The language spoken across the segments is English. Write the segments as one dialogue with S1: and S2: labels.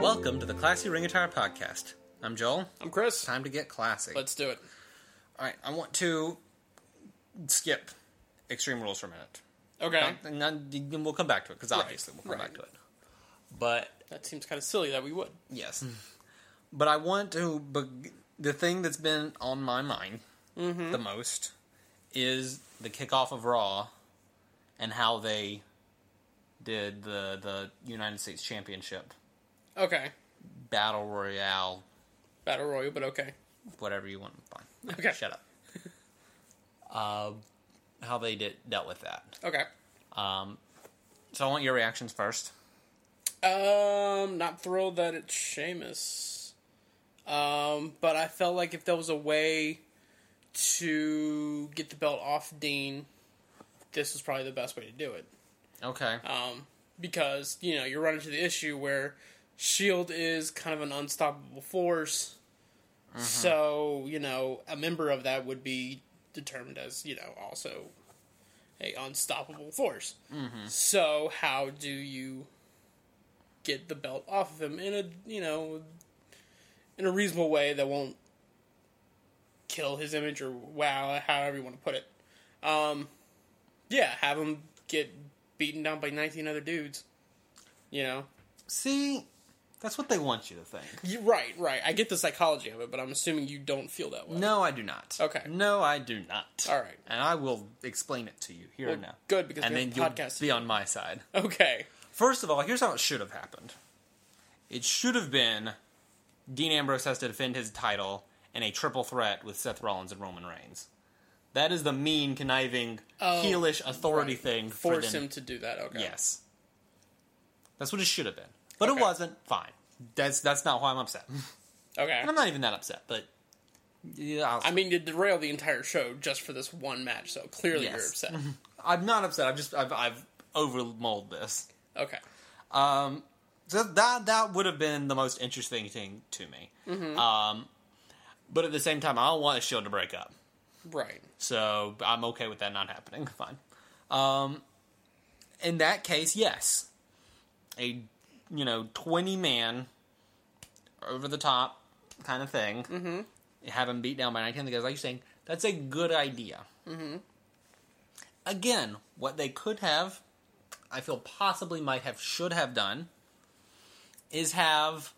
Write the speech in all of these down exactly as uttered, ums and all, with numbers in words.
S1: Welcome to the Classy Ring Attire Podcast. I'm Joel.
S2: I'm Chris.
S1: Time to get classy.
S2: Let's do it.
S1: Alright, I want to skip Extreme Rules for a minute.
S2: Okay.
S1: Not, not, we'll come back to it, because obviously we'll come
S2: right.
S1: back to it. But...
S2: That seems kind of silly that we would.
S1: Yes. But I want to... But the thing that's been on my mind
S2: mm-hmm.
S1: the most is the kickoff of Raw and how they did the, the United States Championship.
S2: Okay.
S1: Battle Royale.
S2: Battle Royale, but okay.
S1: Whatever you want. Fine.
S2: Okay.
S1: Shut up. uh, how they did dealt with that.
S2: Okay.
S1: Um, so I want your reactions first.
S2: Um, not thrilled that it's Sheamus. Um, but I felt like if there was a way to get the belt off Dean, this was probably the best way to do it.
S1: Okay.
S2: Um, because, you know, you're running into the issue where Shield is kind of an unstoppable force. Mm-hmm. So, you know, a member of that would be determined as, you know, also a unstoppable force.
S1: Mm-hmm.
S2: So, how do you get the belt off of him in a, you know, in a reasonable way that won't kill his image or wow, however you want to put it. Um, yeah, have him get beaten down by nineteen other dudes. You know?
S1: See, that's what they want you to think.
S2: You, right, right. I get the psychology of it, but I'm assuming you don't feel that way.
S1: No, I do not.
S2: Okay.
S1: No, I do not.
S2: All right.
S1: And I will explain it to you here
S2: well,
S1: and now.
S2: Good, because
S1: and
S2: we
S1: then
S2: have
S1: you'll
S2: a podcast.
S1: be on my side.
S2: Okay.
S1: First of all, here's how it should have happened. It should have been Dean Ambrose has to defend his title in a triple threat with Seth Rollins and Roman Reigns. That is the mean, conniving,
S2: oh,
S1: heelish authority
S2: right.
S1: thing.
S2: Force
S1: for them.
S2: him to do that, okay.
S1: Yes. That's what it should have been. But
S2: okay.
S1: it wasn't. Fine. That's that's not why I'm upset.
S2: Okay.
S1: And I'm not even that upset, but... Yeah, I'll...
S2: I mean, you derailed the entire show just for this one match, so clearly
S1: yes.
S2: you're upset.
S1: I'm not upset. I've just... I've, I've overmulled this.
S2: Okay.
S1: Um... So that that would have been the most interesting thing to me.
S2: Mm-hmm.
S1: Um, but at the same time, I don't want a Shield to break up.
S2: Right.
S1: So I'm okay with that not happening. Fine. Um, in that case, yes. A, you know, twenty-man, over-the-top kind of thing.
S2: Mm-hmm.
S1: Have him beat down by nineteen other guys. Like you're saying, that's a good idea.
S2: Mm-hmm.
S1: Again, what they could have, I feel possibly might have, should have done, is have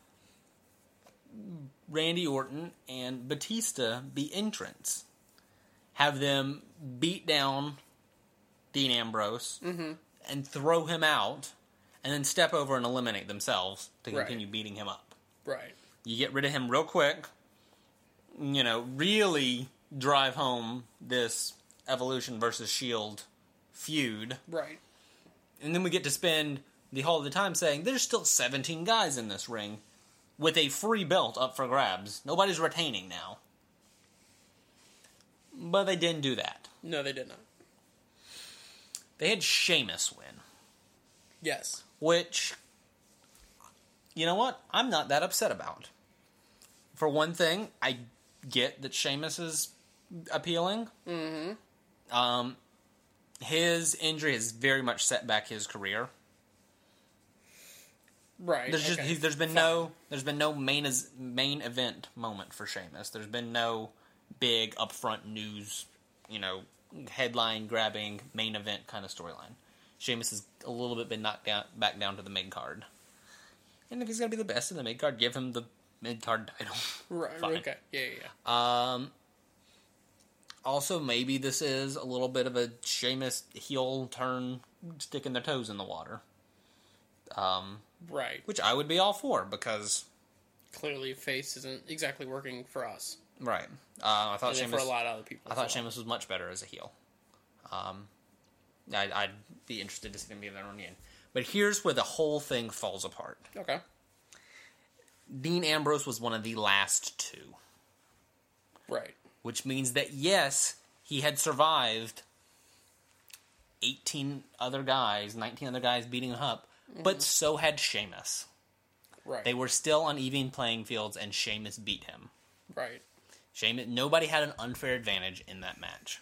S1: Randy Orton and Batista be entrants. Have them beat down Dean Ambrose
S2: mm-hmm.
S1: and throw him out, and then step over and eliminate themselves to
S2: right.
S1: continue beating him up.
S2: Right.
S1: You get rid of him real quick, you know, really drive home this Evolution versus Shield feud.
S2: Right.
S1: And then we get to spend the whole of the time saying, there's still seventeen guys in this ring with a free belt up for grabs. Nobody's retaining now. But they didn't do that.
S2: No, they did not.
S1: They had Sheamus win.
S2: Yes.
S1: Which, you know what? I'm not that upset about. For one thing, I get that Sheamus is appealing.
S2: Mm-hmm.
S1: Um, his injury has very much set back his career.
S2: Right.
S1: There's just
S2: okay.
S1: he's, there's been
S2: Fine.
S1: no there's been no main as, main event moment for Sheamus. There's been no big upfront news, you know, headline grabbing main event kind of storyline. Sheamus has a little bit been knocked down back down to the mid card. And if he's gonna be the best in the mid card, give him the mid card title.
S2: Right.
S1: Fine.
S2: Okay. Yeah. Yeah. yeah.
S1: Um. Also, maybe this is a little bit of a Sheamus heel turn, sticking their toes in the water. Um.
S2: Right.
S1: Which I would be all for, because...
S2: Clearly, face isn't exactly working for us.
S1: Right. Uh, I thought
S2: and
S1: Sheamus...
S2: for a lot of other people.
S1: I thought
S2: well.
S1: Sheamus was much better as a heel. Um, I'd, I'd be interested to see them be there on the end. But here's where the whole thing falls apart.
S2: Okay.
S1: Dean Ambrose was one of the last two.
S2: Right.
S1: Which means that, yes, he had survived eighteen other guys, nineteen other guys beating him up, mm-hmm. but so had Sheamus.
S2: Right.
S1: They were still on even playing fields, and Sheamus beat him.
S2: Right.
S1: Sheamus, nobody had an unfair advantage in that match.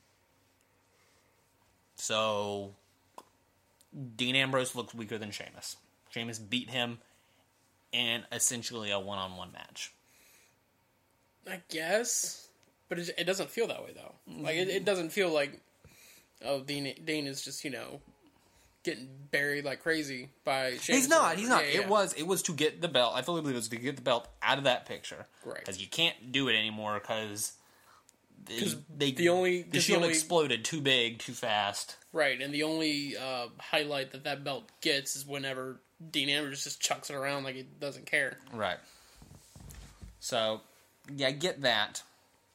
S1: So, Dean Ambrose looked weaker than Sheamus. Sheamus beat him in essentially a one-on-one match.
S2: I guess, but it, it doesn't feel that way though. Like it, it doesn't feel like, oh, Dean Dean is just, you know, getting buried like crazy by Sheamus.
S1: He's not. He's not.
S2: Yeah, yeah.
S1: It was. It was to get the belt. I fully believe it was to get the belt out of that picture.
S2: Right.
S1: Because you can't do it anymore because they, they
S2: the only
S1: the
S2: 'cause
S1: Shield
S2: the only,
S1: exploded too big, too fast.
S2: right, and the only uh, highlight that that belt gets is whenever Dean Ambrose just chucks it around like he doesn't care.
S1: Right. So, yeah, I get that.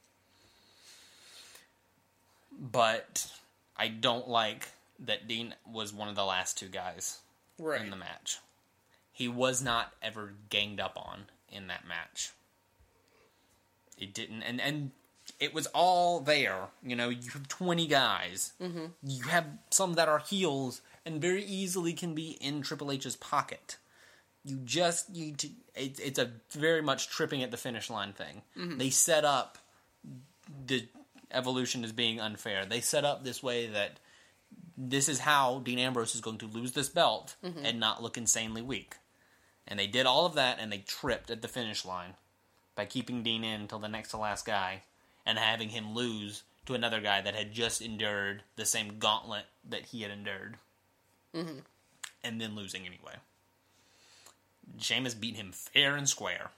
S1: But I don't like that Dean was one of the last two guys
S2: Right.
S1: in the match. He was not ever ganged up on in that match. It didn't, and, and it was all there. You know, you have twenty guys. Mm-hmm. You have some that are heels and very easily can be in Triple H's pocket. You just need to... It, it's a very much tripping at the finish line thing. Mm-hmm. They set up the Evolution as being unfair. They set up this way that this is how Dean Ambrose is going to lose this belt mm-hmm. and not look insanely weak. And they did all of that, and they tripped at the finish line by keeping Dean in until the next to last guy and having him lose to another guy that had just endured the same gauntlet that he had endured.
S2: Mm-hmm.
S1: And then losing anyway. Sheamus beat him fair and square.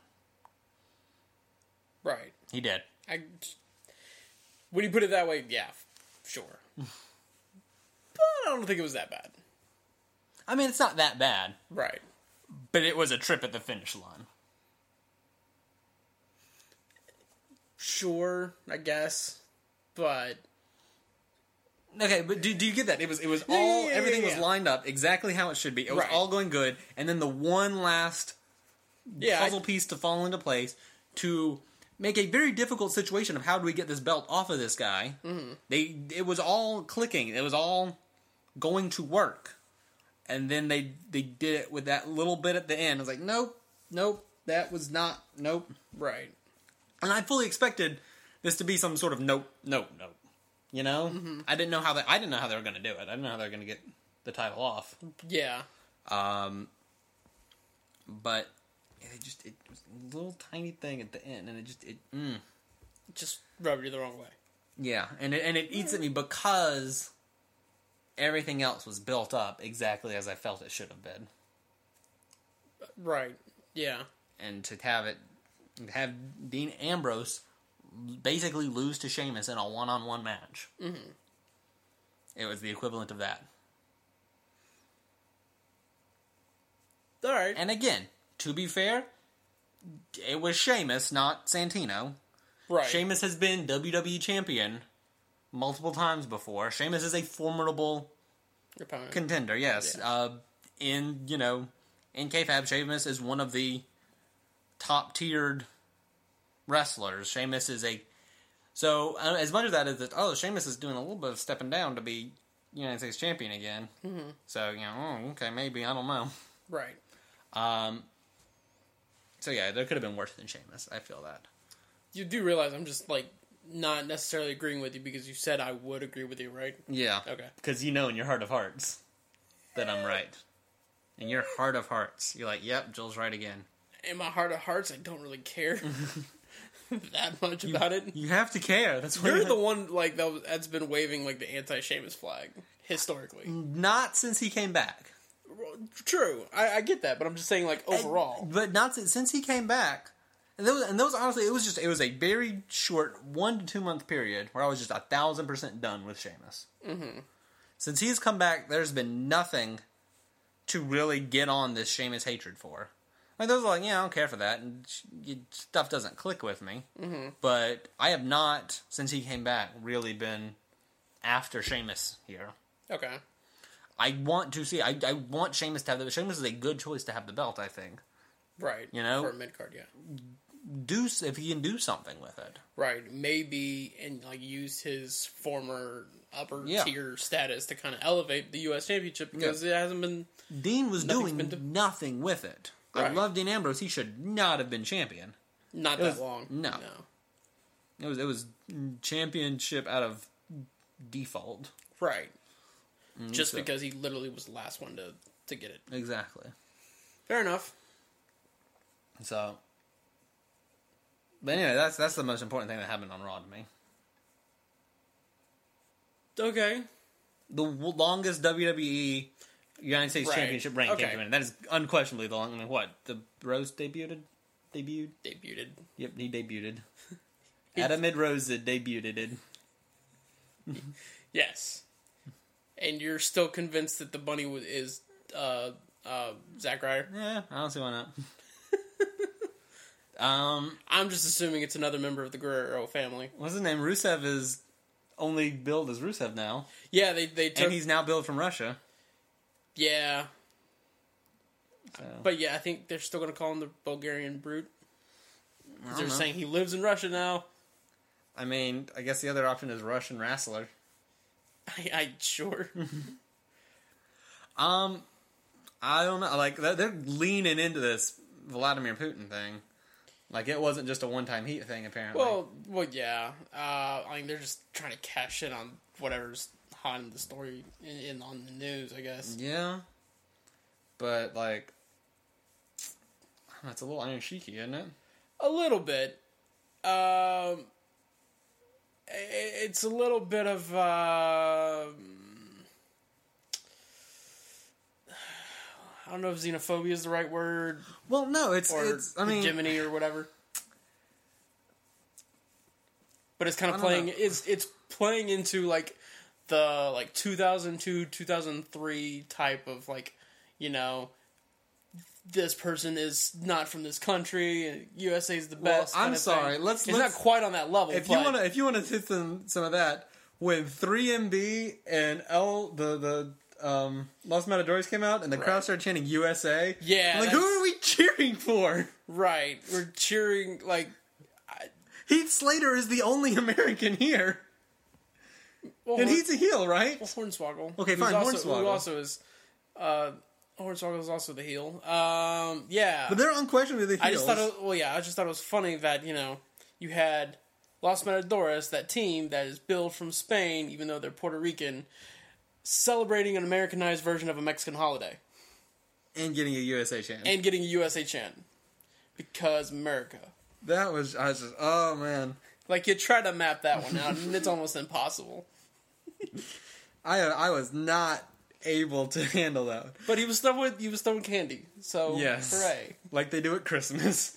S2: Right.
S1: He did.
S2: I, when you put it that way, yeah, sure. But I don't think it was that bad.
S1: I mean, it's not that bad.
S2: Right.
S1: But it was a trip at the finish line.
S2: Sure, I guess. But...
S1: Okay, but do, do you get that? It was it was
S2: Yeah,
S1: all
S2: yeah, yeah,
S1: everything
S2: yeah.
S1: was lined up exactly how it should be. It was
S2: Right.
S1: all going good, and then the one last
S2: yeah,
S1: puzzle
S2: I,
S1: piece to fall into place to make a very difficult situation of how do we get this belt off of this guy. Mm-hmm. They it was all clicking. It was all going to work, and then they they did it with that little bit at the end. I was like, nope, nope, that was not nope.
S2: right.
S1: And I fully expected this to be some sort of nope, nope, nope. You know, mm-hmm. I didn't know how they. I didn't know how they were going to do it. I didn't know how they were going to get the title off.
S2: Yeah.
S1: Um, but it just it was a little tiny thing at the end, and it just it mm.
S2: Just rubbed you the wrong way.
S1: yeah, and it, and it eats at me because everything else was built up exactly as I felt it should have been.
S2: Right. Yeah.
S1: And to have it have Dean Ambrose basically lose to Sheamus in a one-on-one match. Mm-hmm. It was the equivalent of that.
S2: All right.
S1: And again, to be fair, it was Sheamus, not Santino.
S2: Right.
S1: Sheamus has been W W E champion multiple times before. Sheamus is a formidable
S2: Opponent.
S1: contender, yes.
S2: Yeah.
S1: Uh, in, you know, in kayfabe, Sheamus is one of the top-tiered wrestlers. Sheamus is a... So, uh, as much of that is that, oh, Sheamus is doing a little bit of stepping down to be United States champion again. Mm-hmm. So, you know, oh, okay, maybe, I don't know.
S2: Right.
S1: Um. So, yeah, there could have been worse than Sheamus. I feel that.
S2: You do realize I'm just, like, not necessarily agreeing with you because you said I would agree with you, right?
S1: Yeah.
S2: Okay.
S1: Because you know in your heart of hearts that I'm right. In your heart of hearts, you're like, yep, Joel's right again.
S2: In my heart of hearts, I don't really care that much about it.
S1: You have to care. That's what
S2: You're the one, like, that was, that's been waving, like, the anti-Sheamus flag, historically.
S1: Not since he came back.
S2: True. I, I get that, but I'm just saying, like, overall.
S1: And, but not since, since he came back. And those, and those, honestly, it was just, it was a very short one to two month period where I was just a thousand percent done with Sheamus. Mm-hmm. Since he's come back, there's been nothing to really get on this Sheamus hatred for. Like, those are like, yeah, I don't care for that, and stuff doesn't click with me. Mm-hmm. But I have not, since he came back, really been after Sheamus here.
S2: Okay.
S1: I want to see, I, I want Sheamus to have the, Sheamus is a good choice to have the belt, I think.
S2: Right.
S1: You know?
S2: For a mid-card, yeah.
S1: Do, if he can do something with it.
S2: Right. Maybe, and, like, use his former upper
S1: Yeah.
S2: tier status to kind of elevate the U S Championship because yeah. it hasn't been...
S1: Dean was doing
S2: been do-
S1: nothing with it. Right. I love Dean Ambrose. He should not have been champion.
S2: Not
S1: it
S2: that
S1: was,
S2: long.
S1: No.
S2: no.
S1: It was it was championship out of default.
S2: Right.
S1: Mm,
S2: Just
S1: so.
S2: because he literally was the last one to, to get it.
S1: Exactly.
S2: Fair enough.
S1: So, but anyway, that's that's the most important thing that happened on Raw to me.
S2: Okay.
S1: The w- longest W W E United States
S2: Right.
S1: Championship reign
S2: Okay.
S1: came to an end. That is unquestionably the long. I mean, what the Rose debuted, debuted.
S2: Debuted.
S1: Yep, he debuted. Adam Ed Rose debuted it.
S2: Yes. And you're still convinced that the bunny wa- is uh, uh, Zack Ryder?
S1: Yeah, I don't see why not. um,
S2: I'm just assuming it's another member of the Guerrero family.
S1: what's his name? Rusev is only billed as Rusev now,
S2: Yeah, they they took.
S1: and he's now billed from Russia.
S2: Yeah,
S1: So,
S2: but yeah, I think they're still going to call him the Bulgarian Brute.
S1: I don't
S2: They're
S1: know.
S2: saying he lives in Russia now.
S1: I mean, I guess the other option is Russian wrestler.
S2: I, I sure.
S1: Um, I don't know. Like they're they're leaning into this Vladimir Putin thing. Like it wasn't just a one-time heat thing, apparently.
S2: well, well, yeah. Uh, I mean, they're just trying to cash in on whatever's hot in the story in, in on the news, I guess.
S1: yeah, but like, that's a little iron cheeky, isn't it?
S2: A little bit. Um, i- it's a little bit of. Uh, I don't know if xenophobia is the right word,
S1: Well, no, it's
S2: or
S1: it's. I mean,
S2: hegemony or whatever. But it's kind
S1: I
S2: of
S1: don't
S2: playing.
S1: know.
S2: It's it's playing into like the like two thousand two, two thousand three type of like, you know, this person is not from this country. And U S A is the
S1: Well,
S2: best.
S1: I'm
S2: kind of
S1: sorry,
S2: thing.
S1: let's-
S2: It's
S1: let's-
S2: not quite on that level.
S1: if you
S2: but-
S1: want to, if you want to hit some some of that, when three M B and L the the um Los Matadores came out and the crowd
S2: Right.
S1: started chanting U S A.
S2: Yeah,
S1: I'm like, who
S2: that's-
S1: are we cheering for?
S2: right, we're cheering like.
S1: Heath Slater is the only American here,
S2: Well,
S1: and
S2: Horn-
S1: he's a heel, right?
S2: well, Hornswoggle.
S1: Okay,
S2: who's
S1: fine,
S2: Also,
S1: Hornswoggle.
S2: Who also is. Uh, Hornswoggle is also the heel. Um, yeah.
S1: But they're unquestionably the heels.
S2: I just thought, it, well, yeah, I just thought it was funny that you know you had Los Matadores, that team that is billed from Spain, even though they're Puerto Rican, celebrating an Americanized version of a Mexican holiday
S1: and getting a U S A chant.
S2: and getting a U S A chant because America.
S1: That was I was just oh man.
S2: Like you try to map that one out, and it's almost impossible.
S1: I I was not able to handle that.
S2: But he was throwing he was throwing candy, so
S1: Yes.
S2: hooray!
S1: Like they do at Christmas.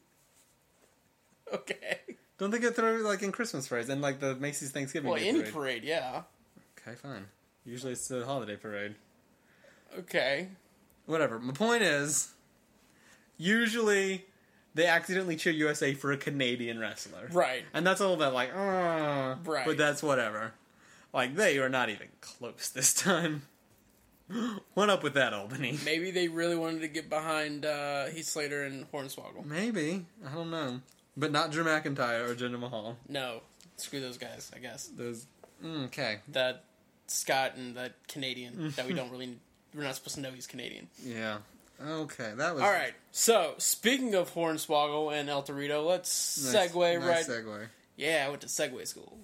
S2: Okay.
S1: Don't they get through like in Christmas parades and like the Macy's Thanksgiving
S2: Well,
S1: Day
S2: any
S1: parade?
S2: parade, yeah.
S1: Okay, fine. Usually it's the holiday parade.
S2: Okay.
S1: Whatever. My point is, usually they accidentally cheer U S A for a Canadian wrestler.
S2: Right.
S1: And that's a little bit like, uh,
S2: Right.
S1: but that's whatever. Like, they are not even close this time. What up with that, Albany?
S2: Maybe they really wanted to get behind uh, Heath Slater and Hornswoggle.
S1: Maybe. I don't know. But not Drew McIntyre or Jinder Mahal.
S2: No, screw those guys. I guess
S1: Those. Mm, okay.
S2: that Scott and that Canadian that we don't really we're not supposed to know he's Canadian.
S1: Yeah. Okay, that was...
S2: All right. So speaking of Hornswoggle and El Torito, let's
S1: Nice,
S2: segue
S1: nice
S2: right.
S1: segue.
S2: Yeah, I went to Segway school.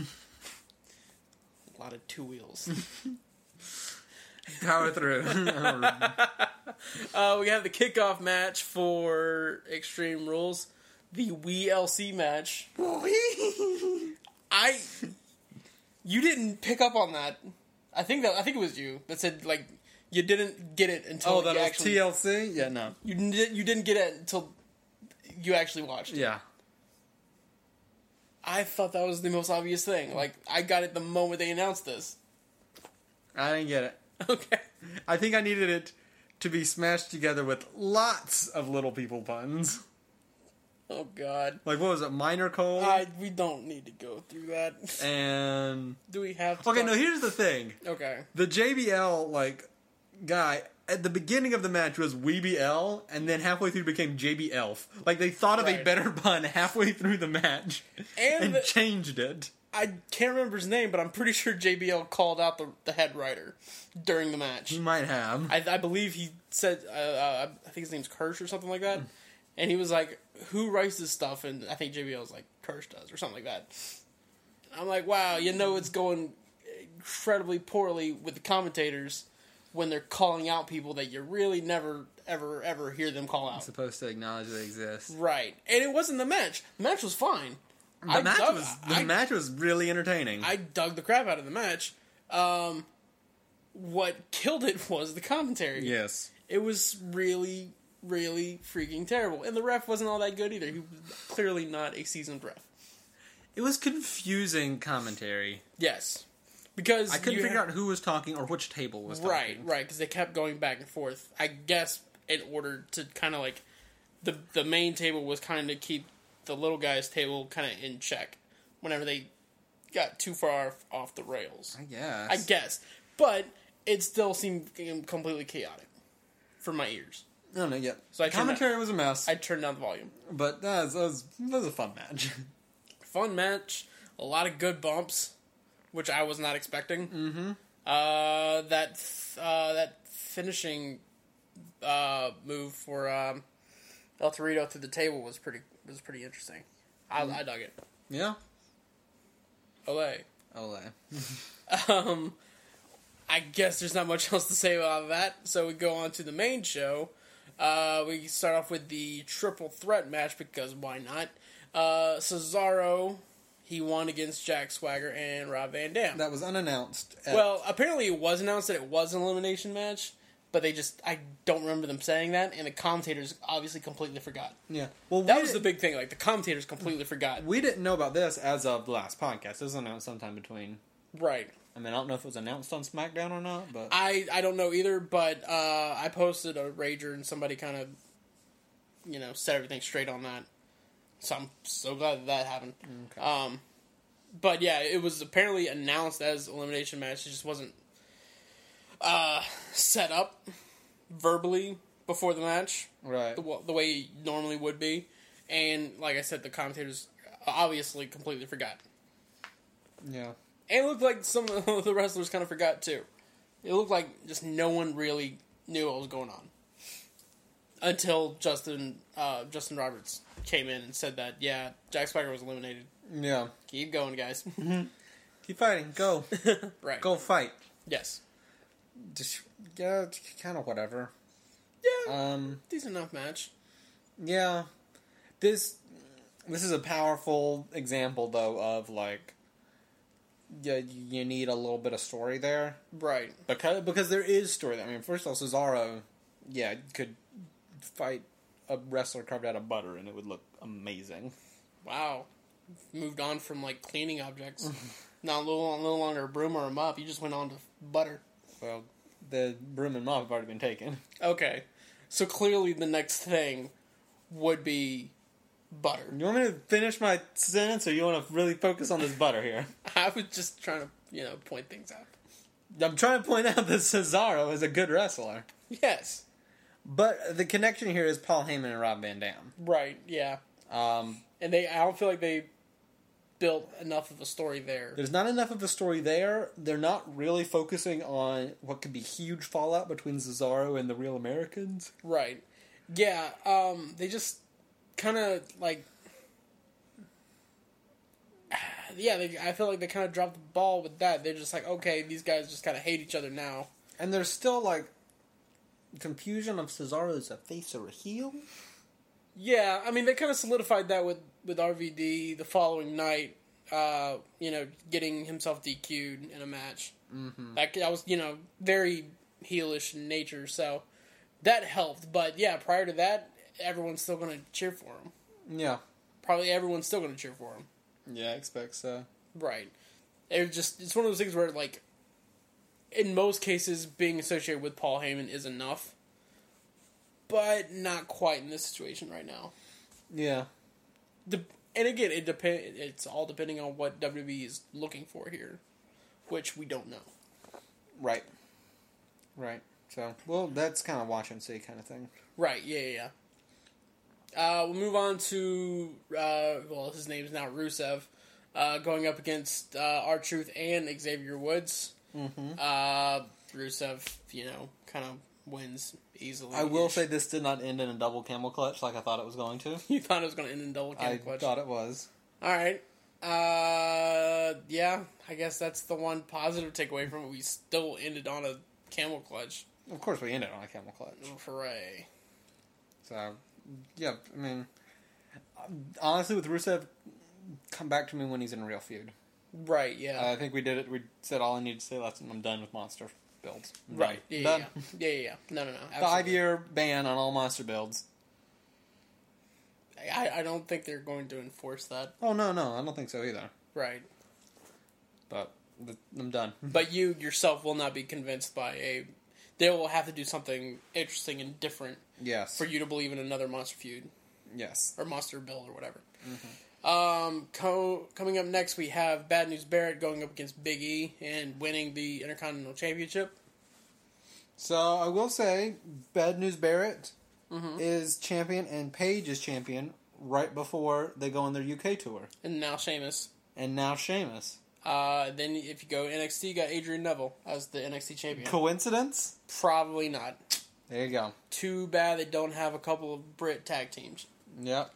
S2: A lot of two wheels.
S1: Power through.
S2: Uh, we have the kickoff match for Extreme Rules, the W L C match. I, you didn't pick up on that. I think that I think it was you that said like you didn't get it until
S1: Oh, that
S2: you
S1: was
S2: actually
S1: T L C? Yeah, no.
S2: you didn't you didn't get it until you actually watched it.
S1: Yeah.
S2: I thought that was the most obvious thing. Like I got it the moment they announced this.
S1: I didn't get it.
S2: Okay.
S1: I think I needed it to be smashed together with lots of little people puns.
S2: Oh God.
S1: Like, what was it? Minor Cold?
S2: I we don't need to go through that.
S1: and...
S2: Do we have to?
S1: Okay,
S2: talk-
S1: no, here's the thing.
S2: Okay.
S1: The J B L, like, guy, at the beginning of the match was W B L, and then halfway through became J B Elf. Like, they thought of a
S2: Right.
S1: better pun halfway through the match.
S2: And
S1: And,
S2: the-
S1: changed it.
S2: I can't remember his name, but I'm pretty sure J B L called out the, the head writer during the match.
S1: He might have.
S2: I, I believe he said, uh, uh, I think his name's Kirsch or something like that. And he was like, who writes this stuff? And I think J B L was like, Kirsch does, or something like that. I'm like, wow, you know it's going incredibly poorly with the commentators when they're calling out people that you really never, ever, ever hear them call out.
S3: You're supposed to acknowledge they exist.
S2: Right. And it wasn't the match. The match was fine.
S3: The
S2: I
S3: match
S2: dug,
S3: was the
S2: I,
S3: match was really entertaining.
S2: I dug the crap out of the match. Um, what killed it was the commentary.
S3: Yes.
S2: It was really, really freaking terrible. And the ref wasn't all that good either. He was clearly not a seasoned ref.
S3: It was confusing commentary.
S2: Yes. Because
S3: I couldn't
S2: you
S3: figure
S2: ha-
S3: out who was talking or which table was talking.
S2: Right, right, because they kept going back and forth. I guess in order to kind of like... The, the main table was kind of keep the little guy's table kind of in check whenever they got too far off the rails.
S3: I guess.
S2: I guess. But it still seemed completely chaotic for my ears.
S3: No, no, yeah.
S2: So I turned
S3: commentary
S2: down-
S3: was a mess.
S2: I turned down the volume.
S3: But that was, that was, that was a fun match.
S2: Fun match. A lot of good bumps, which I was not expecting.
S3: Mm-hmm.
S2: Uh, that uh, that finishing uh, move for um, El Torito through the table was pretty was pretty interesting. I,
S3: Mm-hmm.
S2: I dug it.
S3: Yeah.
S2: Olay.
S3: Olay.
S2: Um, I guess there's not much else to say about that, so we go on to the main show. Uh, we start off with the triple threat match, because why not? Uh, Cesaro, he won against Jack Swagger and Rob Van Dam.
S3: That was unannounced. At,
S2: Well, apparently it was announced that it was an elimination match, but they just, I don't remember them saying that, and the commentators obviously completely forgot.
S3: yeah. Well,
S2: That
S3: we
S2: was the
S3: didn't-
S2: big thing, like, the commentators completely forgot.
S3: We didn't know about this as of the last podcast. It was announced sometime between.
S2: Right.
S3: I mean, I don't know if it was announced on SmackDown or not, but
S2: I, I don't know either, but uh, I posted a Rager and somebody kind of, you know, set everything straight on that. So I'm so glad that that happened.
S3: Okay.
S2: Um, but yeah, it was apparently announced as elimination match. It just wasn't uh, set up verbally before the match
S3: right.
S2: the, wa- the way it normally would be. And like I said, the commentators obviously completely forgot.
S3: Yeah.
S2: And it looked like some of the wrestlers kind of forgot, too. It looked like just no one really knew what was going on. Until Justin uh, Justin Roberts came in and said that, yeah, Jack Swagger was eliminated.
S3: Yeah.
S2: Keep going, guys.
S3: Keep fighting. Go.
S2: Right.
S3: Go fight.
S2: Yes.
S3: Just yeah, kind of whatever.
S2: Yeah.
S3: Um.
S2: Decent enough match.
S3: Yeah. This this is a powerful example though of like. Yeah, you need a little bit of story there.
S2: Right.
S3: Because because there is story there. I mean, first of all, Cesaro, yeah, could fight a wrestler carved out of butter and it would look amazing.
S2: Wow. Moved on from, like, cleaning objects. Not no, no longer a broom or a mop. You just went on to butter.
S3: Well, the broom and mop have already been taken.
S2: Okay. So clearly the next thing would be butter.
S3: You want me to finish my sentence, or you want to really focus on this butter here?
S2: I was just trying to, you know, point things out.
S3: I'm trying to point out that Cesaro is a good wrestler.
S2: Yes.
S3: But the connection here is Paul Heyman and Rob Van Dam.
S2: Right, yeah.
S3: Um,
S2: And they, I don't feel like they built enough of a story there.
S3: there's not enough of a story there. They're not really focusing on what could be huge fallout between Cesaro and the Real Americans.
S2: Right. Yeah, um, they just kind of, like... Yeah, they, I feel like they kind of dropped the ball with that. They're just like, okay, these guys just kind of hate each other now.
S3: And there's still, like, confusion of Cesaro as a face or a heel.
S2: Yeah, I mean, they kind of solidified that with, with R V D the following night, uh, you know, getting himself D Q'd in a match.
S3: Mm-hmm.
S2: That, that was, you know, very heelish in nature, so that helped. But, yeah, prior to that, everyone's still going to cheer for him.
S3: Yeah.
S2: Probably everyone's still going to cheer for him.
S3: Yeah, I expect so.
S2: Right. It just, it's one of those things where, like, in most cases, being associated with Paul Heyman is enough. But not quite in this situation right now.
S3: Yeah.
S2: De- and again, it depend. It's all depending on what W W E is looking for here, which we don't know.
S3: Right. Right. So, well, that's kind of watch and see kind of thing.
S2: Right? Yeah, yeah. yeah. Uh, we'll move on to uh, well, his name is now Rusev, uh, going up against uh, R-Truth and Xavier Woods.
S3: Mm-hmm.
S2: Uh, Rusev, you know, kind of wins easily.
S3: I will say this did not end in a double camel clutch like I thought it was going to.
S2: You thought it was going to end in double camel
S3: I
S2: clutch.
S3: thought it was.
S2: All right. Uh, yeah, I guess that's the one positive takeaway from it. We still ended on a camel clutch.
S3: Of course, we ended on a camel clutch.
S2: Hooray.
S3: So, yeah, I mean, honestly, with Rusev, come back to me when he's in a real feud.
S2: Right, yeah.
S3: Uh, I think we did it. We said all I need to say. Last I'm done with monster builds. I'm
S2: right.
S3: done.
S2: Yeah,
S3: done.
S2: yeah, yeah. Yeah, yeah, yeah. No, no, no.
S3: Five-year ban on all monster builds.
S2: I, I don't think they're going to enforce that.
S3: Oh, no, no. I don't think so either.
S2: Right.
S3: But I'm done.
S2: But you yourself will not be convinced by a... They will have to do something interesting and different
S3: Yes.
S2: for you to believe in another monster feud.
S3: Yes.
S2: Or monster build or whatever.
S3: Mm-hmm.
S2: Um, co- coming up next, we have Bad News Barrett going up against Big E and winning the Intercontinental Championship.
S3: So, I will say, Bad News Barrett
S2: Mm-hmm.
S3: is champion and Paige is champion right before they go on their U K tour.
S2: And now Sheamus.
S3: And now Sheamus.
S2: Uh, then if you go N X T, you got Adrian Neville as the N X T champion.
S3: Coincidence?
S2: Probably not.
S3: There you go.
S2: Too bad they don't have a couple of Brit tag teams.
S3: Yep.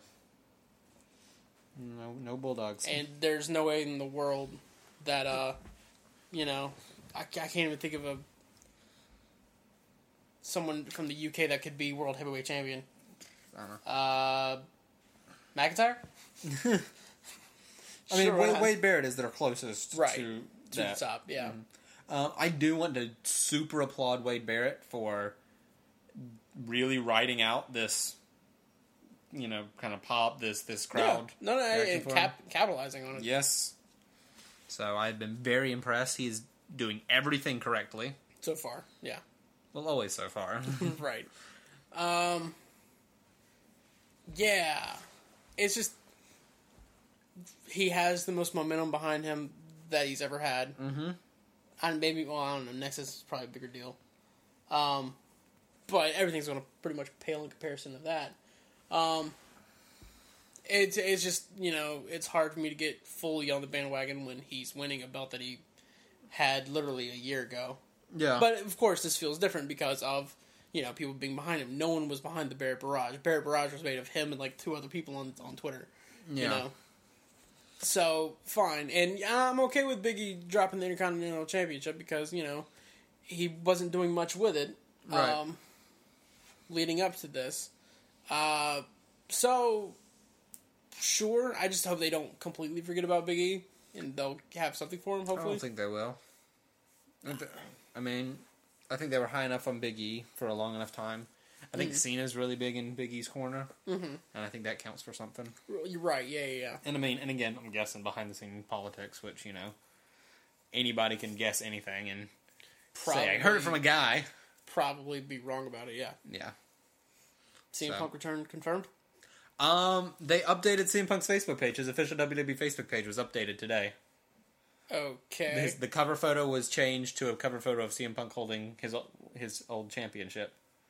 S3: No, no Bulldogs.
S2: And there's no way in the world that, uh, you know, I, I can't even think of a someone from the U K that could be World Heavyweight Champion.
S3: I don't know.
S2: Uh, McIntyre?
S3: I mean,
S2: Sure,
S3: Wade,
S2: uh,
S3: Wade Barrett is their closest
S2: Right.
S3: to
S2: To
S3: that.
S2: the top, yeah.
S3: Um, I do want to super applaud Wade Barrett for really writing out this, you know, kind of pop, this this crowd.
S2: Yeah. No, no,
S3: reaction
S2: and
S3: for him.
S2: cap- capitalizing on it.
S3: Yes. So I've been very impressed. He's doing everything correctly.
S2: So far, yeah.
S3: Well, always so far.
S2: Right. Um, yeah. It's just... He has the most momentum behind him that he's ever had.
S3: Mm-hmm.
S2: And maybe, well, I don't know, Nexus is probably a bigger deal. Um, but everything's going to pretty much pale in comparison to that. Um, it's, it's just, you know, it's hard for me to get fully on the bandwagon when he's winning a belt that he had literally a year ago.
S3: Yeah.
S2: But, of course, this feels different because of, you know, people being behind him. No one was behind the Barrett Barrage. Barrett Barrage was made of him and, like, two other people on, on Twitter.
S3: yeah.
S2: You know? So, fine. And I'm okay with Big E dropping the Intercontinental Championship because, you know, he wasn't doing much with it
S3: Right.
S2: um, leading up to this. Uh, so, sure. I just hope they don't completely forget about Big E and they'll have something for him,
S3: I
S2: hopefully.
S3: don't think they will. I mean, I think they were high enough on Big E for a long enough time. I think
S2: Mhm.
S3: Cena's really big in Big E's corner,
S2: Mm-hmm.
S3: and I think that counts for something.
S2: You're right. Yeah, yeah, yeah.
S3: And I mean, and again, I'm guessing behind the scene politics, which, you know, anybody can guess anything and say, I heard it from a guy.
S2: Probably be wrong about it, yeah.
S3: Yeah.
S2: C M
S3: So.
S2: Punk return confirmed?
S3: Um, they updated C M Punk's Facebook page. His official W W E Facebook page was updated today.
S2: Okay.
S3: His, the cover photo was changed to a cover photo of C M Punk holding his his old championship.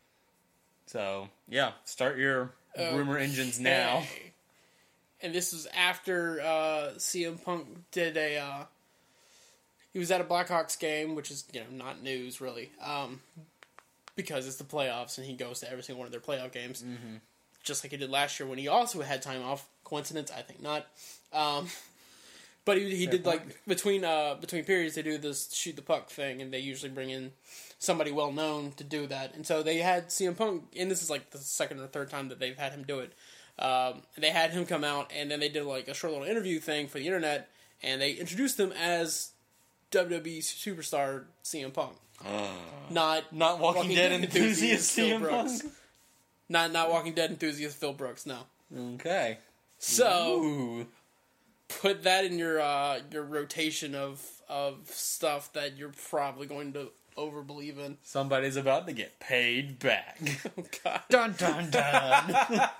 S3: So, yeah, start your rumor engines now.
S2: Okay. And this was after uh, C M Punk did a... Uh, he was at a Blackhawks game, which is, you know, not news, really. Um, because it's the playoffs, and he goes to every single one of their playoff games.
S3: Mm-hmm.
S2: Just like he did last year when he also had time off. Coincidence? I think not. Um, but he, he
S3: Fair
S2: did,
S3: point.
S2: like, between uh, between periods, they do this shoot the puck thing, and they usually bring in somebody well known to do that. And so they had C M Punk, and this is like the second or third time that they've had him do it. Um, they had him come out, and then they did like a short little interview thing for the internet, and they introduced him as W W E superstar C M Punk. Not
S3: Not Walking,
S2: Walking
S3: Dead,
S2: Dead
S3: enthusiast
S2: enthusiast
S3: C M
S2: Phil
S3: Punk.
S2: Brooks. not not Walking Dead enthusiast Phil Brooks. No.
S3: Okay.
S2: So
S3: Ooh.
S2: put that in your uh, your rotation of of stuff that you're probably going to overbelieve in.
S3: Somebody's about to get paid back.
S2: Oh God.
S3: Dun dun dun.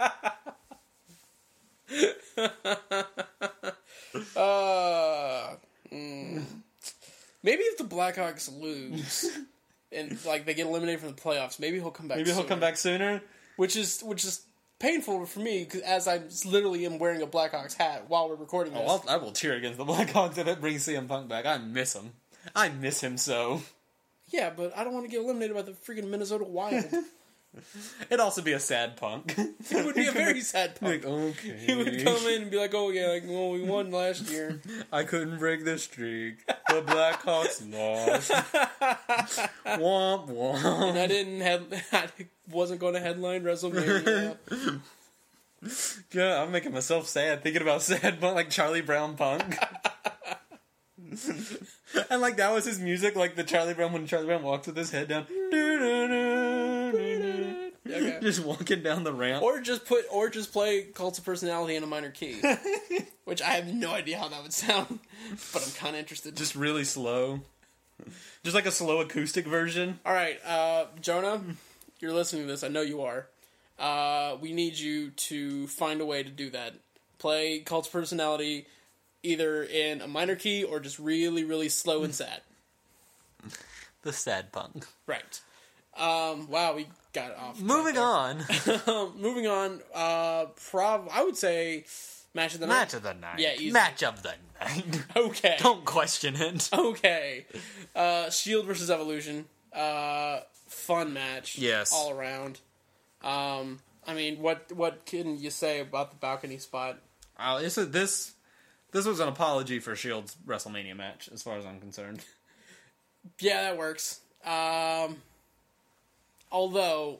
S2: Uh, mm. Maybe if the Blackhawks lose and like they get eliminated from the playoffs, maybe he'll come back.
S3: Maybe he'll
S2: sooner.
S3: come back sooner.
S2: which is which is painful for me because as I literally am wearing a Blackhawks hat while we're recording this.
S3: Oh, I'll, I will cheer against the Blackhawks if it brings C M Punk back. I miss him. I miss him so.
S2: Yeah, but I don't want to get eliminated by the freaking Minnesota Wild.
S3: It'd also be a sad Punk.
S2: It would be a very sad Punk.
S3: Like, okay.
S2: He would come in and be like, "Oh yeah, like, well, we won last year.
S3: I couldn't break the streak. The Blackhawks lost. Womp womp.
S2: And I didn't have, I wasn't going to headline WrestleMania."
S3: Yeah, I'm making myself sad thinking about sad Punk, like Charlie Brown Punk. And like that was his music, like the Charlie Brown when Charlie Brown walks with his head down.
S2: Okay.
S3: Just walking down the ramp.
S2: Or just put, or just play Cult of Personality in a minor key, which I have no idea how that would sound, but I'm kind of interested.
S3: Just really slow. Just like a slow acoustic version.
S2: All right, uh, Jonah, you're listening to this. I know you are. Uh, we need you to find a way to do that. Play Cult of Personality either in a minor key or just really, really slow and sad.
S1: The sad Punk.
S2: Right. Um, wow, we got off.
S1: Moving on.
S2: Moving on. Uh, prob I would say match of the night.
S1: Match of the night.
S2: Yeah, easy.
S1: Match of the night.
S2: Okay.
S1: Don't question it.
S2: Okay. Uh, Shield versus Evolution. Uh, fun match.
S3: Yes.
S2: All around. Um, I mean, what what can you say about the balcony spot?
S3: Uh, this, is, this this was an apology for Shield's WrestleMania match, as far as I'm concerned.
S2: Yeah, that works. Um, although,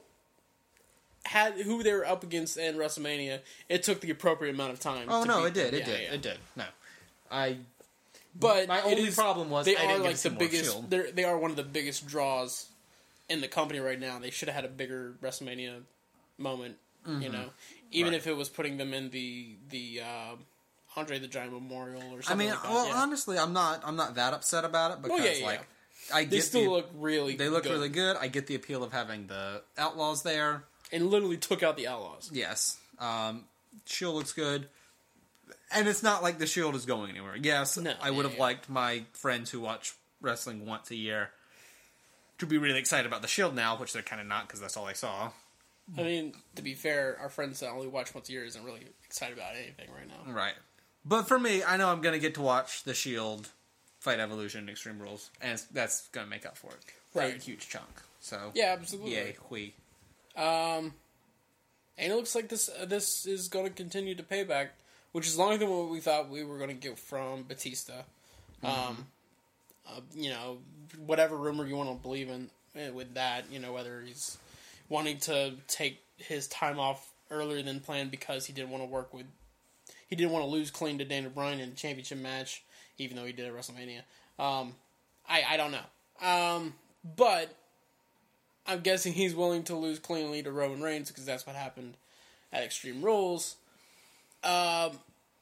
S2: had who they were up against in WrestleMania, it took the appropriate amount of time.
S3: Oh
S2: to
S3: no,
S2: beat
S3: it did,
S2: them.
S3: it
S2: Yeah,
S3: did,
S2: yeah.
S3: it did. No, I.
S2: But
S3: My
S2: it
S3: only
S2: is-
S3: problem was
S2: they
S3: I
S2: are
S3: didn't get
S2: like
S3: to see
S2: the
S3: more
S2: biggest.
S3: Shield.
S2: They're, they are one of the biggest draws in the company right now. They should have had a bigger WrestleMania moment. You know, even
S3: Right.
S2: if it was putting them in the the uh, Andre the Giant Memorial or something.
S3: I mean,
S2: like that.
S3: well,
S2: yeah.
S3: honestly, I'm not. I'm not that upset about it because,
S2: Well, yeah, yeah,
S3: like,
S2: yeah.
S3: I
S2: they
S3: get
S2: still
S3: the,
S2: look really.
S3: They look
S2: good.
S3: really good. I get the appeal of having the Outlaws there.
S2: and literally took out the Outlaws.
S3: Yes, um, Shield looks good, and it's not like the Shield is going anywhere. Yes,
S2: No,
S3: I would
S2: yeah,
S3: have
S2: yeah.
S3: liked my friends who watch wrestling once a year to be really excited about the Shield now, which they're kind of not because that's all I saw.
S2: I mean, to be fair, our friends that only watch once a year isn't really excited about anything right now.
S3: Right. But for me, I know I'm going to get to watch the Shield fight Evolution and Extreme Rules, and it's, that's going to make up for it.
S2: Right.
S3: A huge chunk. So,
S2: Yeah, absolutely.
S3: yay, hui.
S2: Um, and it looks like this uh, this is going to continue to pay back, which is longer than what we thought we were going to get from Batista. Um, uh, you know, whatever rumor you want to believe in eh, with that, you know, whether he's wanting to take his time off earlier than planned because he didn't want to work with, he didn't want to lose clean to Daniel Bryan in the championship match, even though he did at WrestleMania. Um, I I don't know. Um, but I'm guessing he's willing to lose cleanly to Roman Reigns because that's what happened at Extreme Rules. Um,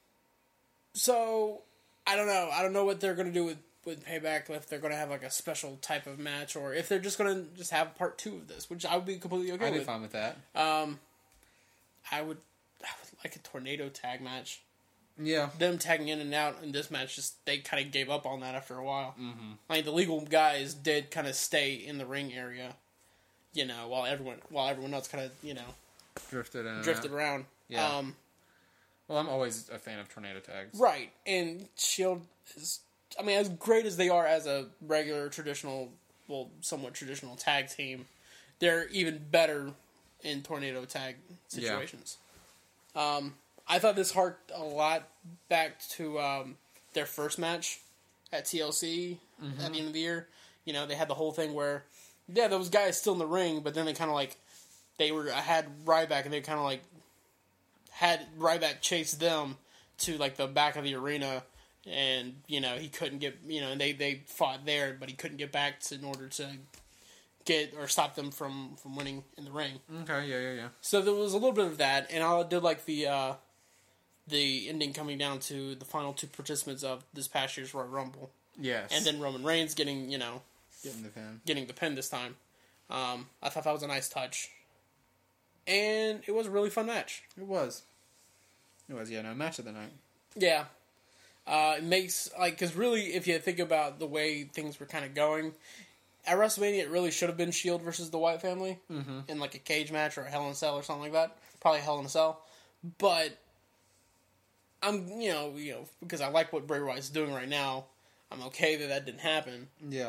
S2: so I don't know. I don't know what they're going to do with, with Payback, if they're going to have like a special type of match or if they're just going to just have part two of this, which I would be completely okay
S3: I'd be
S2: with.
S3: fine with that.
S2: Um, I would, I would like a tornado tag match.
S3: Yeah.
S2: Them tagging in and out in this match, just they kind of gave up on that after a while. Mm-hmm. I mean, the legal guys did kind of stay in the ring area, you know, while everyone while everyone else kind of you know
S3: Drifted in and
S2: drifted
S3: out.
S2: around.
S3: Yeah.
S2: Um,
S3: Well, I'm always a fan of tornado tags.
S2: right, and Shield is, I mean, as great as they are as a regular traditional, well, somewhat traditional tag team, they're even better in tornado tag situations. Yeah. Um. I thought this harked a lot back to um, their first match at T L C mm-hmm. at the end of the year. You know, they had the whole thing where, yeah, those guys still in the ring, but then they kind of like, they were, I had Ryback and they kind of like, had Ryback chase them to like the back of the arena and, you know, he couldn't get, you know, and they, they fought there, but he couldn't get back to, in order to get or stop them from, from winning in the ring.
S3: Okay, yeah, yeah, yeah.
S2: So there was a little bit of that, and I did like the uh, the ending coming down to the final two participants of this past year's Royal Rumble,
S3: Yes.
S2: and then Roman Reigns getting you know
S3: getting the pin.
S2: getting the pin this time. Um, I thought that was a nice touch, and it was a really fun match.
S3: It was. It was, yeah, no, match of the night.
S2: Yeah, uh, it makes like because really, if you think about the way things were kind of going. At WrestleMania, it really should have been Shield versus the Wyatt family mm-hmm. in like a cage match or a Hell in a Cell or something like that. Probably Hell in a Cell, but I'm you know you know because I like what Bray Wyatt's doing right now. I'm okay that that didn't happen.
S3: Yeah.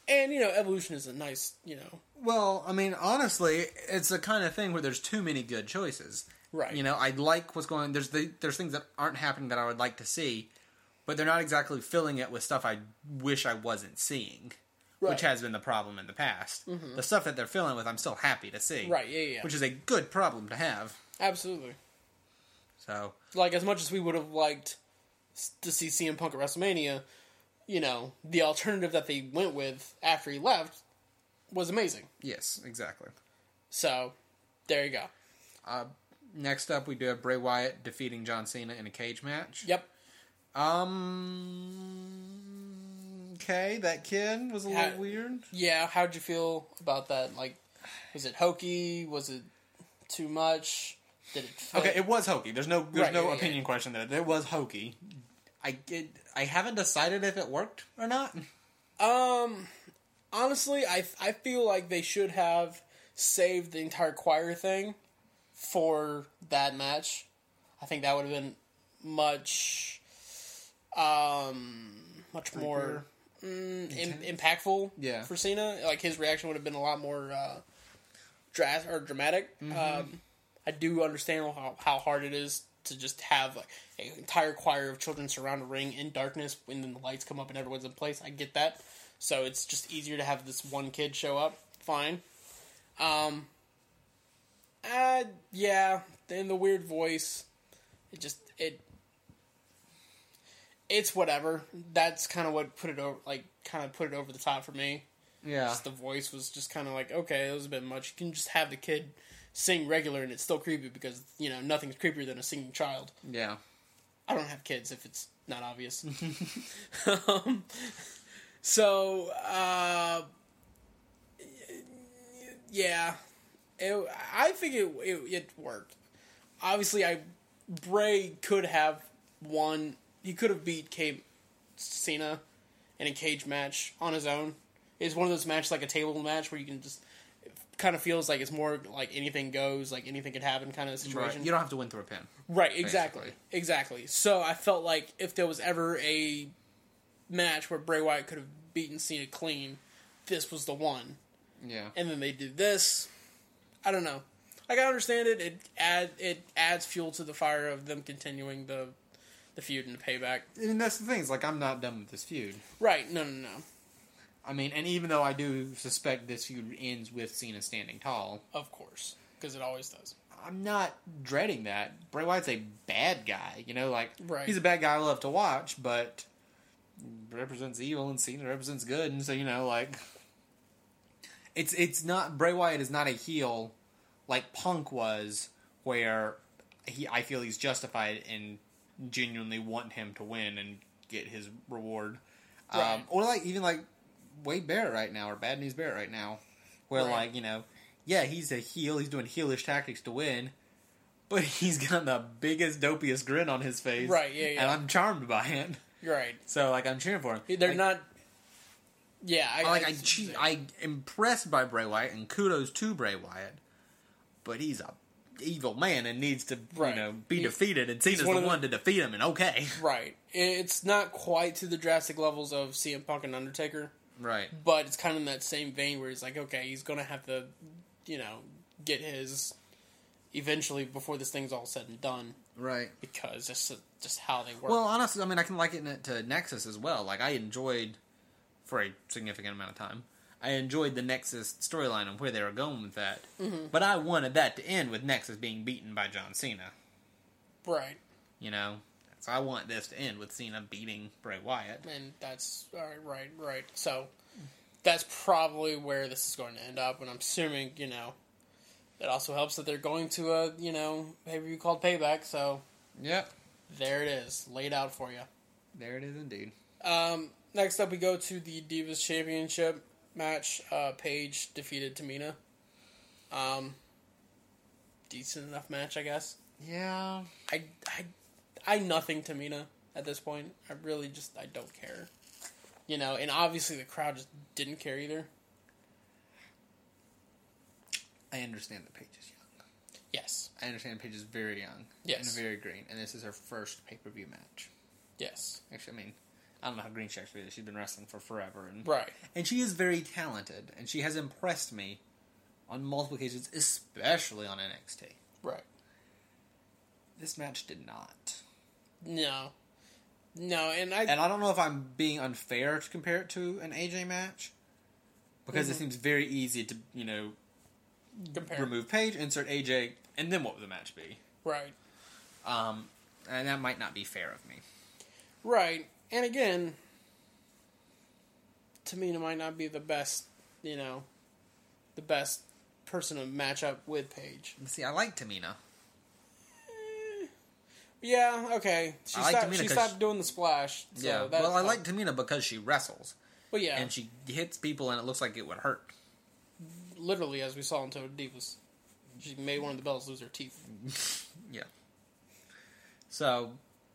S2: And, you know, Evolution is a nice, you know...
S3: Well, I mean, honestly, it's the kind of thing where there's too many good choices.
S2: Right.
S3: You know, I like what's going on. There's, the, there's things that aren't happening that I would like to see, but they're not exactly filling it with stuff I wish I wasn't seeing. Right. Which has been the problem in the past. Mm-hmm. The stuff that they're filling with, I'm still happy to see.
S2: Right, yeah, yeah.
S3: Which is a good problem to have.
S2: Absolutely.
S3: So...
S2: Like, as much as we would have liked to see C M Punk at WrestleMania, you know, the alternative that they went with after he left was amazing.
S3: Yes, exactly.
S2: So, there you go.
S3: Uh, next up, we do have Bray Wyatt defeating John Cena in a cage match.
S2: Yep.
S3: Um... Okay, that kid was a
S2: How,
S3: little weird.
S2: Yeah, how'd you feel about that? Like, was it hokey? Was it too much? Did it fit?
S3: Okay, it was hokey. There's no there's
S2: right,
S3: no
S2: yeah,
S3: opinion
S2: yeah.
S3: question there. It was hokey. I it, I haven't decided if it worked or not.
S2: Um, honestly, I I feel like they should have saved the entire choir thing for that match. I think that would have been much, um, much more mm, im- impactful.
S3: Yeah.
S2: For Cena, like his reaction would have been a lot more uh, dras- or dramatic. Mm-hmm. Um, I do understand how, how hard it is to just have like, an entire choir of children surround a ring in darkness and then the lights come up and everyone's in place. I get that. So it's just easier to have this one kid show up. Fine. Um, uh, yeah, and the weird voice, it just, it, it's whatever. That's kind of what put it over, like, kind of put it over the top for me.
S3: Yeah.
S2: Just the voice was just kind of like, okay, it was a bit much. You can just have the kid sing regular and it's still creepy because, you know, nothing's creepier than a singing child.
S3: Yeah.
S2: I don't have kids if it's not obvious. um, so, uh, yeah, it, I think it, it it worked. Obviously, I Bray could have won. He could have beat K- Cena in a cage match on his own. It's one of those matches like a table match where you can just... kind of feels like it's more like anything goes, like anything could happen kind of situation.
S3: Right. You don't have to win through a pin.
S2: Right, exactly.
S3: Basically.
S2: Exactly. So I felt like if there was ever a match where Bray Wyatt could have beaten Cena clean, this was the one.
S3: Yeah.
S2: And then they did this. I don't know. Like, I understand it. It add it adds fuel to the fire of them continuing the the feud and the payback.
S3: And that's the thing. It's like, I'm not done with this feud.
S2: Right. No, no, no.
S3: I mean, and even though I do suspect this feud ends with Cena standing tall.
S2: Of course. Because it always does.
S3: I'm not dreading that. Bray Wyatt's a bad guy. You know, like,
S2: right.
S3: He's a bad guy I love to watch, but represents evil and Cena represents good. And so, you know, like, it's it's not, Bray Wyatt is not a heel like Punk was, where he I feel he's justified in genuinely wanting him to win and get his reward.
S2: Right.
S3: Um, or like, even like, Wade Barrett right now, or Bad News Barrett right now, where, right. like, you know, yeah, he's a heel, he's doing heelish tactics to win, but he's got the biggest, dopiest grin on his face.
S2: Right, yeah, yeah.
S3: And I'm charmed by it.
S2: Right.
S3: So, like, I'm cheering for him.
S2: They're
S3: like,
S2: not... Yeah, I...
S3: I like, I,
S2: I,
S3: che- I'm impressed by Bray Wyatt, and kudos to Bray Wyatt, but he's a evil man and needs to, right. you know, be he, defeated, and Cena's one the one the, to defeat him, and okay.
S2: Right. It's not quite to the drastic levels of C M Punk and Undertaker.
S3: Right.
S2: But it's kind of in that same vein where it's like, okay, he's going to have to, you know, get his eventually before this thing's all said and done.
S3: Right.
S2: Because that's just how they work.
S3: Well, honestly, I mean, I can liken it to Nexus as well. Like, I enjoyed, for a significant amount of time, I enjoyed the Nexus storyline and where they were going with that. Mm-hmm. But I wanted that to end with Nexus being beaten by John Cena.
S2: Right.
S3: You know? So I want this to end with Cena beating Bray Wyatt.
S2: And that's, alright, right, right. So, that's probably where this is going to end up, and I'm assuming, you know, it also helps that they're going to a, you know, pay-per-view called Payback, so...
S3: Yep.
S2: There it is, laid out for you.
S3: There it is indeed.
S2: Um, next up we go to the Divas Championship match. Uh, Paige defeated Tamina. Um, decent enough match, I guess.
S3: Yeah.
S2: I... I I nothing Tamina at this point. I really just, I don't care. You know, and obviously the crowd just didn't care either.
S3: I understand that Paige is young.
S2: Yes.
S3: I understand Paige is very young.
S2: Yes.
S3: And very green. And this is her first pay-per-view match.
S2: Yes.
S3: Actually, I mean, I don't know how Green Shack's really. She's been wrestling for forever, and
S2: Right.
S3: and she is very talented, and she has impressed me on multiple occasions, especially on N X T.
S2: Right.
S3: This match did not.
S2: No. No, and I...
S3: And I don't know if I'm being unfair to compare it to an A J match, because
S2: Mm-hmm.
S3: it seems very easy to, you know,
S2: compare.
S3: remove Paige, insert A J, and then what would the match be?
S2: Right.
S3: Um, and that might not be fair of me.
S2: Right. And again, Tamina might not be the best, you know, the best person to match up with Paige.
S3: See, I like Tamina.
S2: Yeah, okay. She,
S3: I like
S2: stopped,
S3: Tamina
S2: she
S3: 'cause
S2: stopped
S3: she-
S2: doing the splash. So
S3: Yeah,
S2: that,
S3: well, I like Tamina because she wrestles,
S2: Well, yeah,
S3: and she hits people, and it looks like it would hurt.
S2: literally, as we saw in Total Divas. She made one of the bells lose her teeth.
S3: Yeah. So,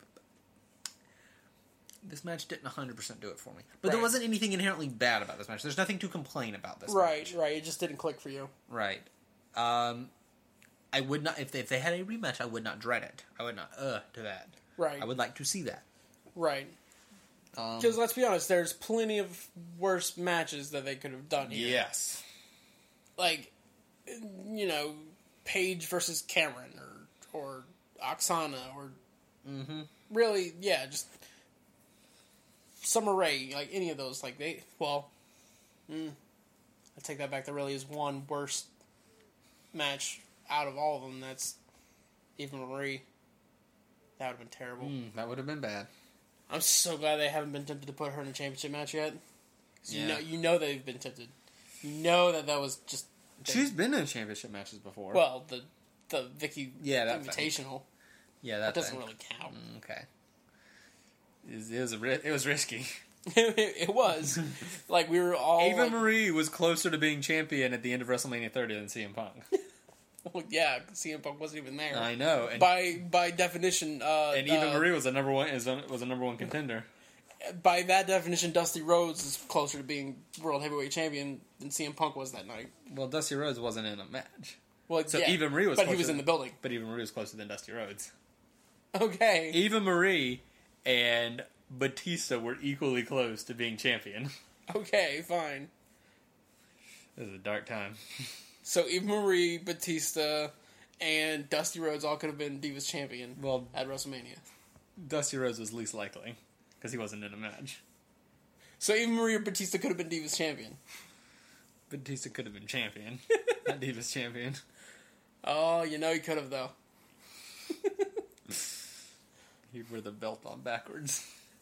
S3: this match didn't one hundred percent do it for me. But there
S2: Right.
S3: wasn't anything inherently bad about this match. There's nothing to complain about this
S2: Right,
S3: match.
S2: right. It just didn't click for you.
S3: Right. Um, I would not, if they, if they had a rematch, I would not dread it. I would not, uh, to that.
S2: Right,
S3: I would like to see that.
S2: right.
S3: Um,
S2: Because let's be honest, there's plenty of worse matches that they could have done here.
S3: yes.
S2: Like, you know, Paige versus Cameron, or or Oksana, or
S3: Mm-hmm.
S2: really, yeah, just Summer Rae, like any of those. Like they, well, mm, I take that back. There really is one worst match out of all of them. That's Eva Marie. That would have been terrible.
S3: Mm, that would have been bad.
S2: I'm so glad they haven't been tempted to put her in a championship match yet. 'Cause
S3: Yeah.
S2: You know, you know they've been tempted. You know that that was just.
S3: She's been in championship matches before.
S2: Well, the the Vicky
S3: Yeah, that thing.
S2: Invitational.
S3: yeah,
S2: That
S3: that,
S2: doesn't
S3: thing.
S2: really count.
S3: Mm, okay. It was, it was, a ri- it was risky.
S2: It was. Like, we were all...
S3: Eva
S2: like,
S3: Marie was closer to being champion at the end of WrestleMania thirty than C M Punk.
S2: well, yeah, C M Punk wasn't even there.
S3: I know. And,
S2: By by definition... Uh,
S3: and Eva
S2: uh,
S3: Marie was a number one is a, was a number one contender.
S2: By that definition, Dusty Rhodes is closer to being World Heavyweight Champion than C M Punk was that night.
S3: Well, Dusty Rhodes wasn't in a match.
S2: Well,
S3: So
S2: yeah,
S3: Eva Marie was
S2: But he
S3: closer
S2: was in
S3: than-
S2: the building.
S3: But Eva Marie was closer than Dusty Rhodes.
S2: Okay.
S3: Eva Marie and Batista were equally close to being champion.
S2: Okay, fine.
S3: This is a dark time.
S2: So Eva Marie, Batista, and Dusty Rhodes all could have been Divas Champion
S3: Well,
S2: at WrestleMania.
S3: Dusty Rhodes was least likely because he wasn't in a match.
S2: So Eva Marie or Batista could have been Divas Champion.
S3: Batista could have been champion, not Divas champion.
S2: Oh, you know he could have, though.
S3: He wore the belt on backwards.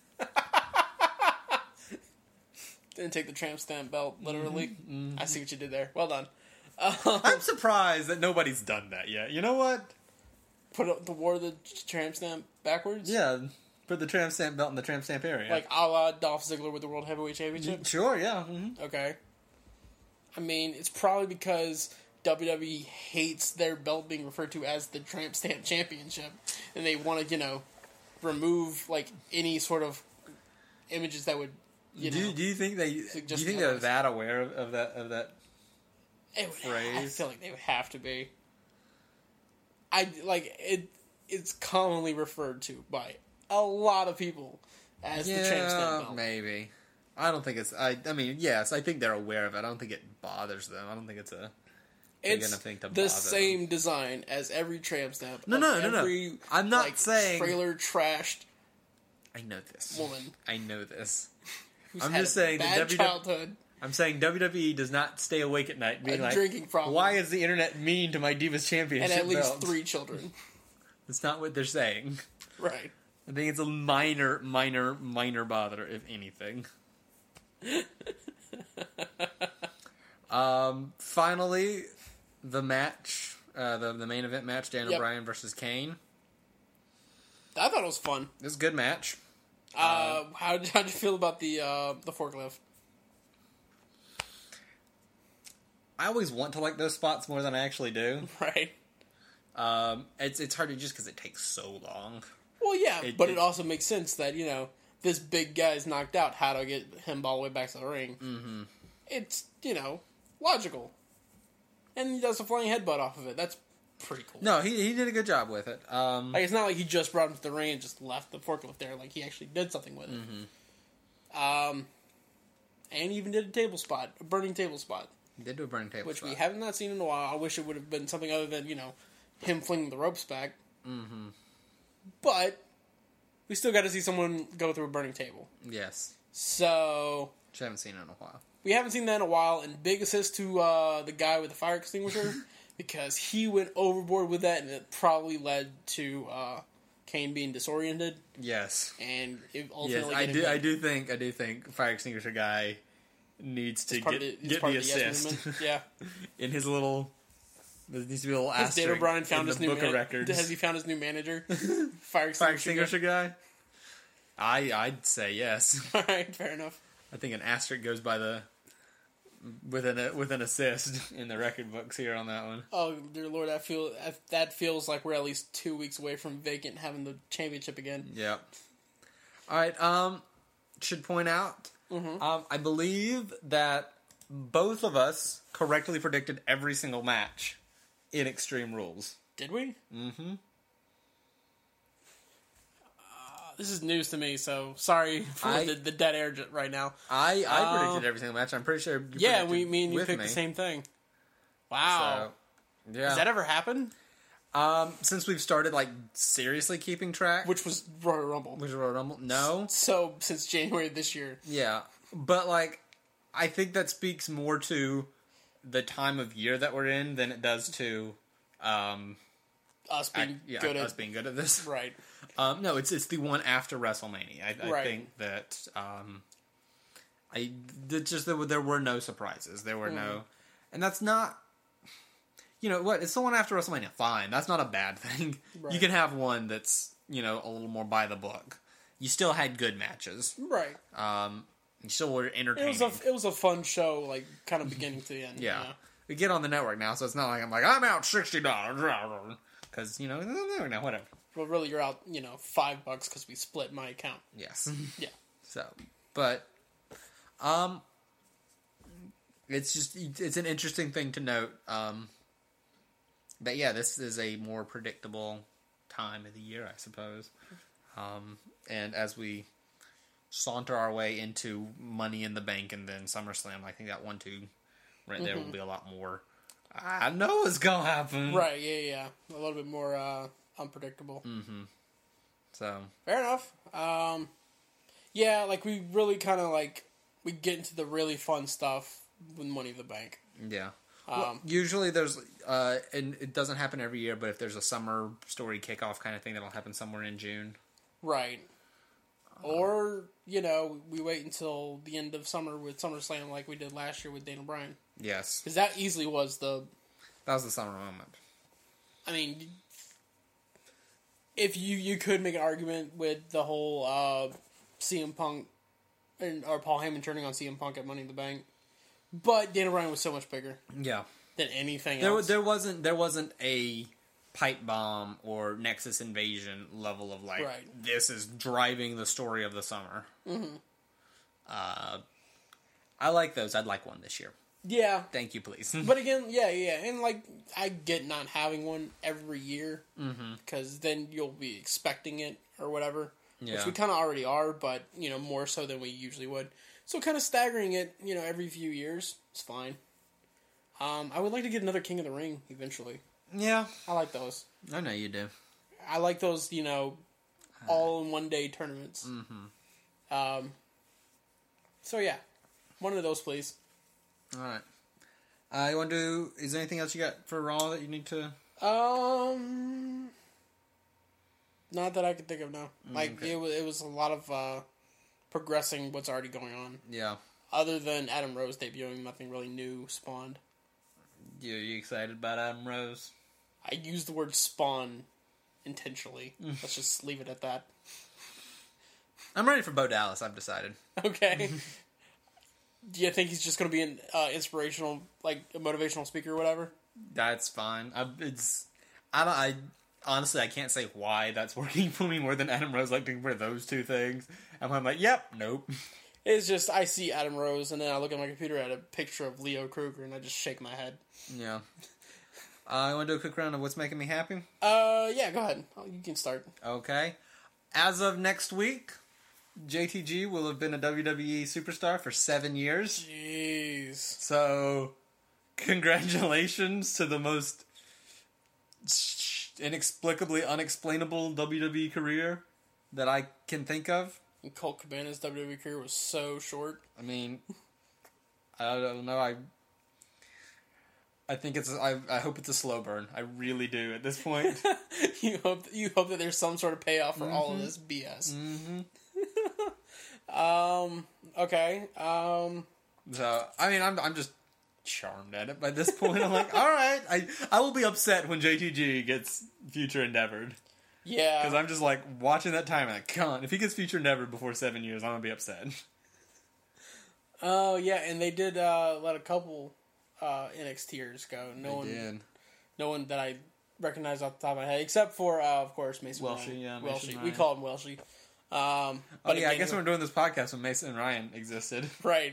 S2: Didn't take the tramp stamp belt, literally.
S3: Mm-hmm.
S2: I see what you did there. Well done. Um,
S3: I'm surprised that nobody's done that yet. You know what?
S2: put up the wore the tramp stamp backwards?
S3: Yeah, put the tramp stamp belt in the tramp stamp area.
S2: Like a la Dolph Ziggler with the World Heavyweight Championship?
S3: Sure, yeah. Mm-hmm.
S2: Okay. I mean, it's probably because W W E hates their belt being referred to as the Tramp Stamp Championship, and they want to, you know, remove like any sort of images that would, you
S3: do,
S2: know,
S3: you, do you think they? Do you
S2: suggest
S3: think they're
S2: otherwise.
S3: that aware of, of that? Of that?
S2: it would, I
S3: phrase?
S2: feel like they would have to be. I like it. It's commonly referred to by a lot of people as the Tramp Stamp belt.
S3: maybe. I don't think it's. I. I mean, yes, I think they're aware of it. I don't think it bothers them. I don't think it's a. big
S2: It's
S3: enough thing to
S2: the
S3: bother
S2: same
S3: them.
S2: design as every tramp stamp.
S3: No,
S2: of
S3: no, no, no.
S2: every,
S3: I'm not
S2: like,
S3: saying-
S2: trailer trashed
S3: I know this.
S2: woman
S3: I know this.
S2: who's
S3: I'm
S2: had
S3: just
S2: a
S3: saying that
S2: bad
S3: W W
S2: childhood.
S3: I'm saying W W E does not stay awake at night being
S2: A
S3: like,
S2: drinking problem.
S3: why is the internet mean to my Divas
S2: And
S3: Championship
S2: at least
S3: belt?
S2: three children.
S3: That's not what they're saying.
S2: Right.
S3: I think it's a minor, minor, minor bother, if anything. um, finally, the match, uh, the the main event match, Daniel
S2: Yep.
S3: Bryan versus Kane.
S2: I thought it was fun.
S3: It was a good match.
S2: Uh, how how'd you feel about the uh, the forklift?
S3: I always want to like those spots more than I actually do.
S2: Right.
S3: Um, it's it's hard to just because it takes so long.
S2: Well, yeah,
S3: It-
S2: but it,
S3: it-
S2: also makes sense that, you know, this big guy's knocked out. How do I get him all the way back to the ring? Mm-hmm. It's, you know, logical. And he does a flying headbutt off of it. That's pretty cool.
S3: No, he he did a good job with it. Um,
S2: Like, it's not like he just brought him to the ring and just left the forklift there. Like, he actually did something with it. Um, and he even did a table spot, a burning table spot,
S3: He did do a burning table
S2: which
S3: spot.
S2: we haven't not seen in a while. I wish it would have been something other than, you know, him flinging the ropes back.
S3: Mm-hmm.
S2: But we still got to see someone go through a burning table.
S3: Yes.
S2: So
S3: Which I haven't seen in a while.
S2: we haven't seen that in a while. And big assist to uh, the guy with the fire extinguisher because he went overboard with that, and it probably led to uh, Kane being disoriented.
S3: Yes.
S2: And it
S3: Yes,
S2: ultimately,
S3: I
S2: getting
S3: do.
S2: him-
S3: I do think. I do think fire extinguisher guy needs to
S2: it's part
S3: get,
S2: of the, it's
S3: get
S2: part
S3: the
S2: of the yes
S3: assist
S2: movement. Yeah.
S3: in his little. There needs to be a little
S2: Has
S3: asterisk
S2: Dan O'Brien found
S3: in
S2: his
S3: the
S2: new
S3: book
S2: man-
S3: of records.
S2: Has he found his new manager? Fire
S3: Fire
S2: extinguisher.
S3: extinguisher guy. I I'd say yes.
S2: All right, fair enough.
S3: I think an asterisk goes by the with an with an assist in the record books here on that one.
S2: Oh dear Lord, that feel that feels like we're at least two weeks away from Vacant having the championship again.
S3: Yep. All right. Um, should point out.
S2: Mm-hmm.
S3: Um, I believe that both of us correctly predicted every single match in Extreme Rules.
S2: Did we?
S3: Mm-hmm.
S2: Uh, this is news to me, so sorry for
S3: I-
S2: the, the dead air j- right now.
S3: I I
S2: Uh,
S3: predicted every single match. I'm pretty sure. You
S2: Yeah,
S3: predicted
S2: we, me and you
S3: with
S2: picked
S3: me.
S2: the same thing. Wow.
S3: So, yeah.
S2: Has that ever happened?
S3: um, since we've started like seriously keeping track,
S2: Which was Royal Rumble.
S3: which is Royal Rumble. No.
S2: So, since January of this year.
S3: Yeah, but like, I think that speaks more to the time of year that we're in than it does to, um,
S2: Us
S3: I-
S2: being
S3: yeah,
S2: good
S3: us
S2: at...
S3: being good at this.
S2: Right.
S3: Um, no, it's it's the one after WrestleMania. I, I
S2: Right.
S3: think that um, I that just there were, there were no surprises. There were no, and that's not. You know what? It's the one after WrestleMania. Fine, that's not a bad thing.
S2: Right.
S3: You can have one that's you know a little more by the book. You still had good matches.
S2: Right.
S3: Um, you still were
S2: It
S3: entertaining.
S2: was a it was a fun show, like kind of beginning to the end.
S3: Yeah.
S2: you know?
S3: We get on the network now, so it's not like I'm like, I'm out sixty dollars. Because, you know, no, no, whatever.
S2: Well, really, you're out, you know, five bucks because we split my account.
S3: Yes.
S2: Yeah.
S3: So, but, um, it's just, it's an interesting thing to note. Um, but yeah, this is a more predictable time of the year, I suppose. Um, and as we saunter our way into Money in the Bank and then SummerSlam, I think that one, two, right there will be a lot more. I know what's gonna happen.
S2: Right, yeah, yeah. A little bit more uh, unpredictable.
S3: Mm-hmm. So,
S2: Fair enough. Um, yeah, like we really kind of like, we get into the really fun stuff with Money in the Bank.
S3: yeah.
S2: Um,
S3: Well, usually there's, uh, and it doesn't happen every year, but if there's a summer story kickoff kind of thing, that'll happen somewhere in June.
S2: Right. Or, you know, we wait until the end of summer with SummerSlam like we did last year with Daniel Bryan.
S3: Yes.
S2: Because that easily was the,
S3: That was the summer moment.
S2: I mean, if you, you could make an argument with the whole uh, C M Punk and or Paul Heyman turning on C M Punk at Money in the Bank. But Daniel Bryan was so much bigger
S3: Yeah.
S2: than anything
S3: There,
S2: else.
S3: there wasn't, there wasn't a pipe bomb or Nexus Invasion level of like,
S2: Right.
S3: this is driving the story of the summer. Mm-hmm. Uh, I like those. I'd like one this year.
S2: Yeah.
S3: Thank you, please.
S2: But again, yeah, yeah. And like, I get not having one every year.
S3: mm-hmm.
S2: Because then you'll be expecting it or whatever.
S3: Yeah.
S2: Which we kind of already are, but, you know, more so than we usually would. So kind of staggering it, you know, every few years is fine. Um, I would like to get another King of the Ring eventually.
S3: Yeah.
S2: I like those.
S3: I know you do.
S2: I like those, you know, all in one day tournaments.
S3: Mm-hmm.
S2: Um, so yeah, one of those, please.
S3: All right. I want to. Is there anything else you got for Raw that you need to?
S2: Um, not that I can think of now. Like
S3: okay.
S2: it was, it was a lot of uh, progressing what's already going on.
S3: Yeah.
S2: Other than Adam Rose debuting, nothing really new spawned.
S3: You, you excited about Adam Rose?
S2: I used the word spawn intentionally. Let's just leave it at that.
S3: I'm ready for Bo Dallas. I've decided.
S2: Okay. Do you think he's just going to be an uh, inspirational, like a motivational speaker or whatever?
S3: That's fine. I, it's. I don't. I honestly I can't say why that's working for me more than Adam Rose liking for those two things. And I'm like, yep, nope.
S2: It's just I see Adam Rose and then I look at my computer at a picture of Leo Kruger and I just shake my head.
S3: Yeah. Uh, I want to do a quick round of what's making me happy.
S2: Uh, yeah, go ahead. Oh, you can start.
S3: Okay. As of next week, J T G will have been a W W E superstar for seven years.
S2: Jeez.
S3: So, congratulations to the most inexplicably unexplainable W W E career that I can think of.
S2: And Colt Cabana's W W E career was so short.
S3: I mean, I don't know. I I think it's. I I hope it's a slow burn. I really do at this point.
S2: you hope you hope that there's some sort of payoff for
S3: Mm-hmm.
S2: all of this B S.
S3: Mm-hmm.
S2: Um. Okay. Um.
S3: So I mean, I'm I'm just charmed at it by this point. I'm like, all right, I I will be upset when J T G gets future endeavored.
S2: Yeah.
S3: Because I'm just like watching that time. Like, come on, if he gets future endeavored before seven years, I'm gonna be upset.
S2: Oh yeah, and they did uh, let a couple uh, N X Ters go. No
S3: They
S2: one,
S3: did.
S2: no one that I recognize off the top of my head, except for uh, of course Mason
S3: Welshie,
S2: Ryan.
S3: yeah, Mason
S2: Welshie. We
S3: Ryan.
S2: call him Welshie. Um,
S3: Oh
S2: but
S3: yeah, I
S2: again,
S3: guess we're doing this podcast when Mason and Ryan existed.
S2: right.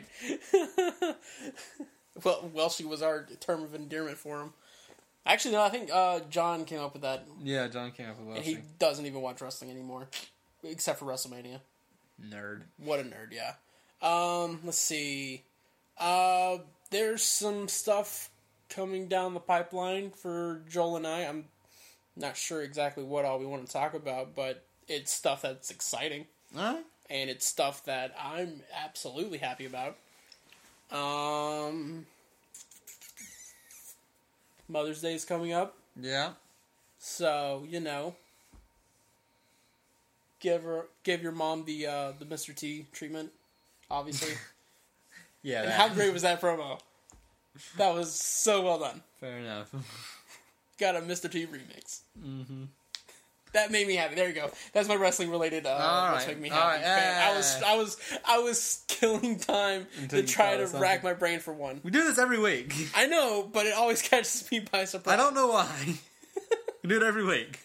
S2: Well, Welshie was our term of endearment for him. Actually, no, I think uh, John came up with that,
S3: Yeah, John came up with
S2: and he
S3: Welshie.
S2: doesn't even watch wrestling anymore, except for WrestleMania.
S3: Nerd.
S2: What a nerd, yeah. Um, let's see. Uh, there's some stuff coming down the pipeline for Joel and I. I'm not sure exactly what all we want to talk about, but it's stuff that's exciting.
S3: Alright.
S2: And it's stuff that I'm absolutely happy about. Um, Mother's Day is coming up.
S3: Yeah.
S2: So, you know, give her, give your mom the uh, the Mister T treatment, obviously.
S3: Yeah.
S2: And
S3: that-
S2: how great was that promo? That was so well done.
S3: Fair enough.
S2: Got a Mister T remix.
S3: Mm-hmm.
S2: That made me happy. There you go. That's my wrestling related. Uh,
S3: All
S2: what's
S3: right.
S2: making me
S3: All
S2: happy.
S3: right.
S2: Man, I
S3: Yeah.
S2: was, I was, I was killing time
S3: Until
S2: to
S3: you
S2: try
S3: thought
S2: to
S3: of something.
S2: rack my brain for one.
S3: We do this every week.
S2: I know, but it always catches me by surprise.
S3: I don't know why. We do it every week.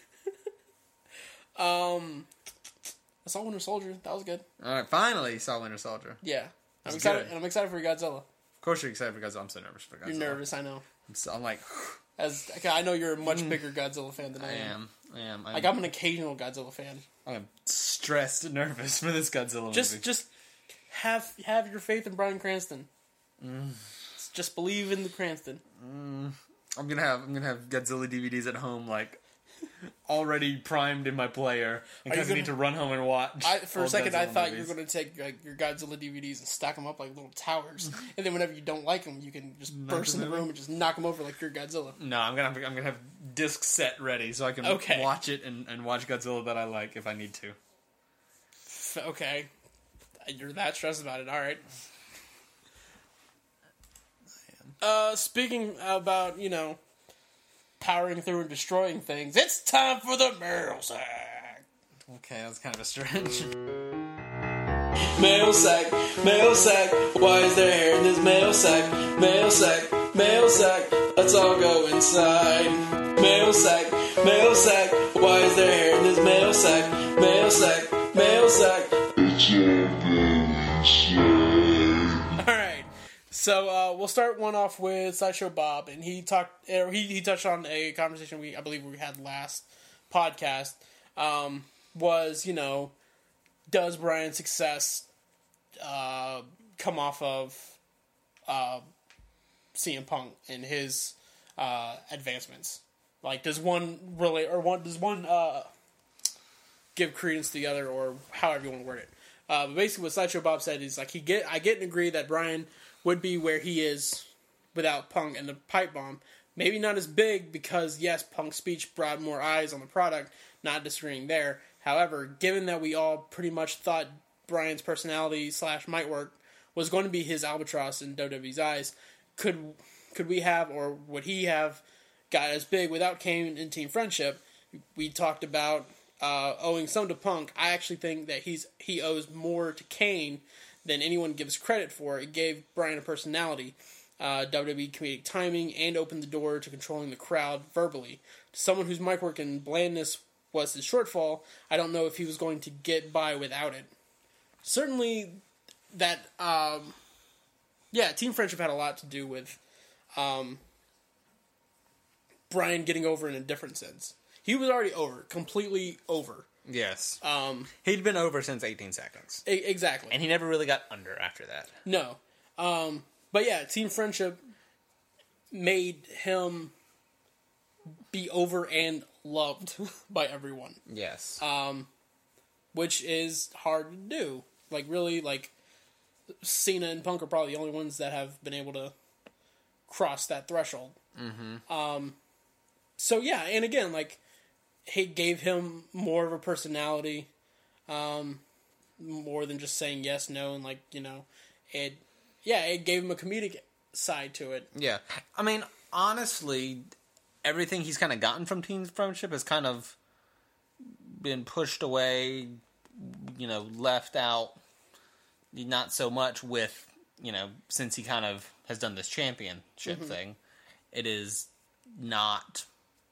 S2: Um, I saw Winter Soldier. That was good.
S3: All right. Finally, you saw Winter Soldier.
S2: Yeah, I'm
S3: It's
S2: excited,
S3: good.
S2: and I'm excited for Godzilla.
S3: Of course, you're excited because I'm so nervous for Godzilla.
S2: You're nervous, I know.
S3: I'm, so, I'm like,
S2: As I know, you're a much bigger Godzilla fan than I,
S3: I
S2: am.
S3: am. I am. I'm,
S2: Like I'm an occasional Godzilla fan.
S3: I'm stressed and nervous for this Godzilla
S2: Just,
S3: movie.
S2: just have have your faith in Bryan Cranston. Just believe in the Cranston.
S3: I'm gonna have I'm gonna have Godzilla D V Ds at home, like already primed in my player, in
S2: Are you
S3: case I
S2: gonna-
S3: need to run home and watch.
S2: I, for a
S3: old
S2: second, I
S3: Godzilla
S2: thought
S3: movies.
S2: you were going to take like, your Godzilla D V Ds and stack them up like little towers, and then whenever you don't like them, you can just
S3: Knock
S2: burst in the
S3: them over?
S2: room and just knock them over like you're Godzilla.
S3: No, I'm gonna have, I'm gonna have disc set ready so I can
S2: Okay.
S3: watch it and, and watch Godzilla that I like if I need to.
S2: F- Okay, you're that stressed about it. All right. Uh, speaking about you know powering through and destroying things, it's time for the mail sack.
S3: Okay, that's kind of a stretch.
S2: Mail sack, mail sack. Why is there hair in this mail sack? Mail sack, mail sack. Let's all go inside. Mail sack, mail sack. Why is there hair in this mail sack? Mail sack, mail sack. All right. So uh, we'll start one off with Sideshow Bob, and he talked. Or he he touched on a conversation we I believe we had last podcast. Um, was you know, does Bryan's success uh, come off of uh, C M Punk and his uh, advancements? Like, does one really, or one does one uh, give credence to the other, or however you want to word it? Uh, but basically, what Sideshow Bob said is like he get I get and agree that Bryan would be where he is without Punk and the pipe bomb. Maybe not as big because yes, Punk's speech brought more eyes on the product. Not disagreeing there. However, given that we all pretty much thought Bryan's personality slash might work was going to be his albatross in W W E's eyes, could could we have or would he have got as big without Kane and Team Friendship? We talked about uh, owing some to Punk. I actually think that he's he owes more to Kane than anyone gives credit for. It gave Bryan a personality, uh, W W E comedic timing, and opened the door to controlling the crowd verbally. To someone whose mic work and blandness was his shortfall, I don't know if he was going to get by without it. Certainly, that um, yeah, Team Friendship had a lot to do with um, Bryan getting over in a different sense. He was already over, completely over.
S1: Yes.
S2: Um,
S1: He'd been over since eighteen seconds.
S2: e- exactly.
S1: And he never really got under after that.
S2: No. Um, but yeah, Team Friendship made him be over and loved by everyone,
S1: Yes.
S2: um, which is hard to do. Like, really, like, Cena and Punk are probably the only ones that have been able to cross that threshold. Mm-hmm. Um, so, yeah, and again, like, it gave him more of a personality, um, more than just saying yes, no, and, like, you know, it, yeah, it gave him a comedic side to it.
S1: Yeah. I mean, honestly, everything he's kind of gotten from Team Friendship has kind of been pushed away, you know, left out, not so much with, you know, since he kind of has done this championship mm-hmm. thing, it is not,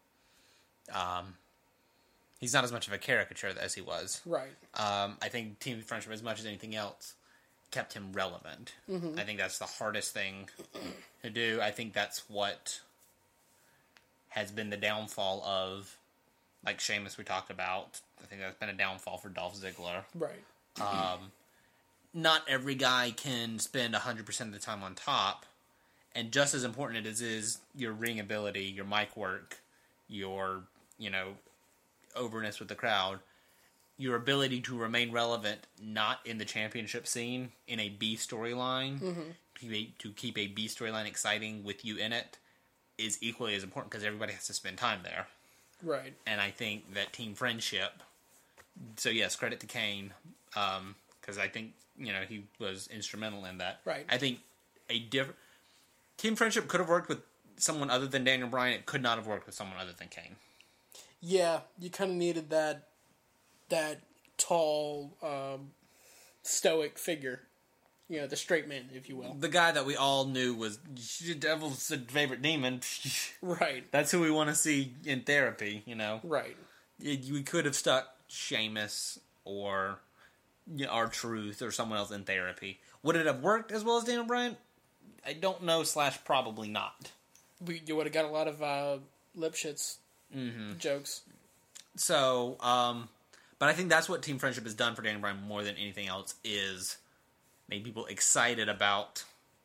S1: um, he's not as much of a caricature as he was.
S2: Right.
S1: Um, I think Team Friendship, as much as anything else, kept him relevant. Mm-hmm. I think that's the hardest thing to do. I think that's what has been the downfall of, like Sheamus we talked about. I think that's been a downfall for Dolph Ziggler.
S2: Right.
S1: Um, not every guy can spend one hundred percent of the time on top. And just as important it is, is your ring ability, your mic work, your, you know, overness with the crowd, your ability to remain relevant, not in the championship scene, in a B storyline, mm-hmm. to, keep a, to keep a B storyline exciting with you in it, is equally as important because everybody has to spend time there.
S2: Right.
S1: And I think that Team Friendship, so yes, credit to Kane, because um, I think, you know, he was instrumental in that.
S2: Right.
S1: I think a different... Team Friendship could have worked with someone other than Daniel Bryan. It could not have worked with someone other than Kane.
S2: Yeah, you kind of needed that that tall, um, stoic figure. You know, the straight man, if you will.
S1: The guy that we all knew was the devil's favorite demon.
S2: Right.
S1: That's who we want to see in therapy, you know.
S2: Right.
S1: We could have stuck Sheamus or you know, R-Truth or someone else in therapy. Would it have worked as well as Daniel Bryan? I don't know, slash probably not.
S2: We, you would have got a lot of uh, lip shits mm-hmm. jokes.
S1: So, um... but I think that's what Team Friendship has done for Daniel Bryan more than anything else is made people excited about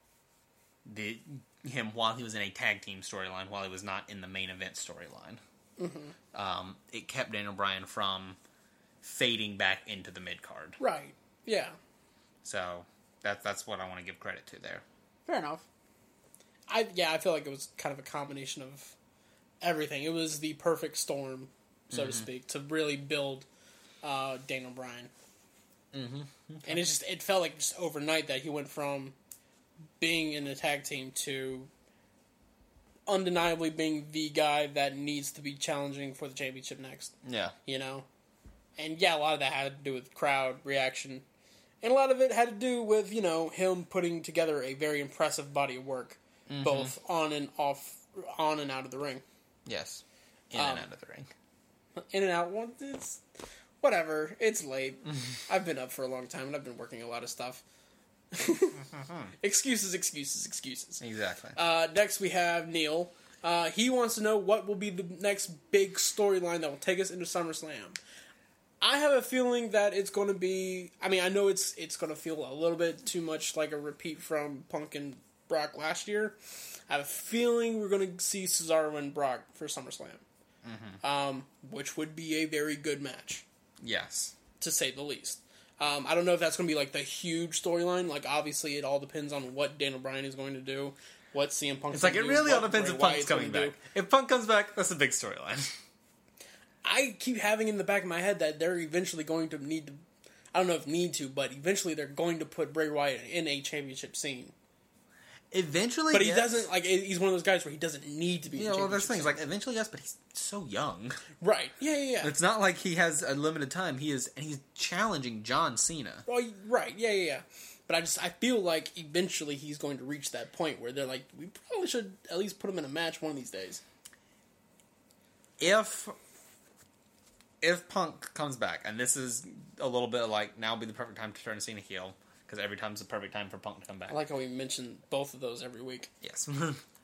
S1: the him while he was in a tag team storyline, while he was not in the main event storyline. Mm-hmm. Um, it kept Daniel Bryan from fading back into the mid-card.
S2: Right, yeah.
S1: So, that, that's what I want to give credit to there.
S2: Fair enough. I Yeah, I feel like it was kind of a combination of everything. It was the perfect storm, so mm-hmm. to speak, to really build... Uh, Daniel Bryan. Mm-hmm. Okay. And it just it felt like just overnight that he went from being in a tag team to undeniably being the guy that needs to be challenging for the championship next.
S1: Yeah.
S2: You know? And yeah, a lot of that had to do with crowd reaction. And a lot of it had to do with, you know, him putting together a very impressive body of work, mm-hmm. both on and off, on and out of the ring.
S1: Yes. In
S2: um,
S1: and out of the ring.
S2: In and out. Well, it's... Whatever, it's late. I've been up for a long time, and I've been working a lot of stuff. Excuses, excuses, excuses.
S1: Exactly.
S2: Uh, next, we have Neil. Uh, he wants to know what will be the next big storyline that will take us into SummerSlam. I have a feeling that it's going to be... I mean, I know it's it's going to feel a little bit too much like a repeat from Punk and Brock last year. I have a feeling we're going to see Cesaro and Brock for SummerSlam. Mm-hmm. Um, which would be a very good match.
S1: Yes.
S2: To say the least. Um, I don't know if that's going to be like the huge storyline. Like, obviously, it all depends on what Daniel Bryan is going to do, what C M Punk
S1: It's like, it really
S2: do,
S1: all depends if Punk's coming back. Do. If Punk comes back, that's a big storyline.
S2: I keep having in the back of my head that they're eventually going to need to... I don't know if need to, but eventually they're going to put Bray Wyatt in a championship scene.
S1: Eventually,
S2: But he
S1: yes.
S2: doesn't, like, he's one of those guys where he doesn't need to be
S1: yeah,
S2: in a
S1: well, there's
S2: championship
S1: things, like, eventually, yes, but he's so young.
S2: Right. Yeah, yeah, yeah.
S1: It's not like he has a limited time. He is, and he's challenging John Cena.
S2: Well, right. Yeah, yeah, yeah. But I just, I feel like eventually he's going to reach that point where they're like, we probably should at least put him in a match one of these days.
S1: If, if Punk comes back, and this is a little bit like, now would be the perfect time to turn Cena heel, because every time's the perfect time for Punk to come back.
S2: I like how we mention both of those every week.
S1: Yes.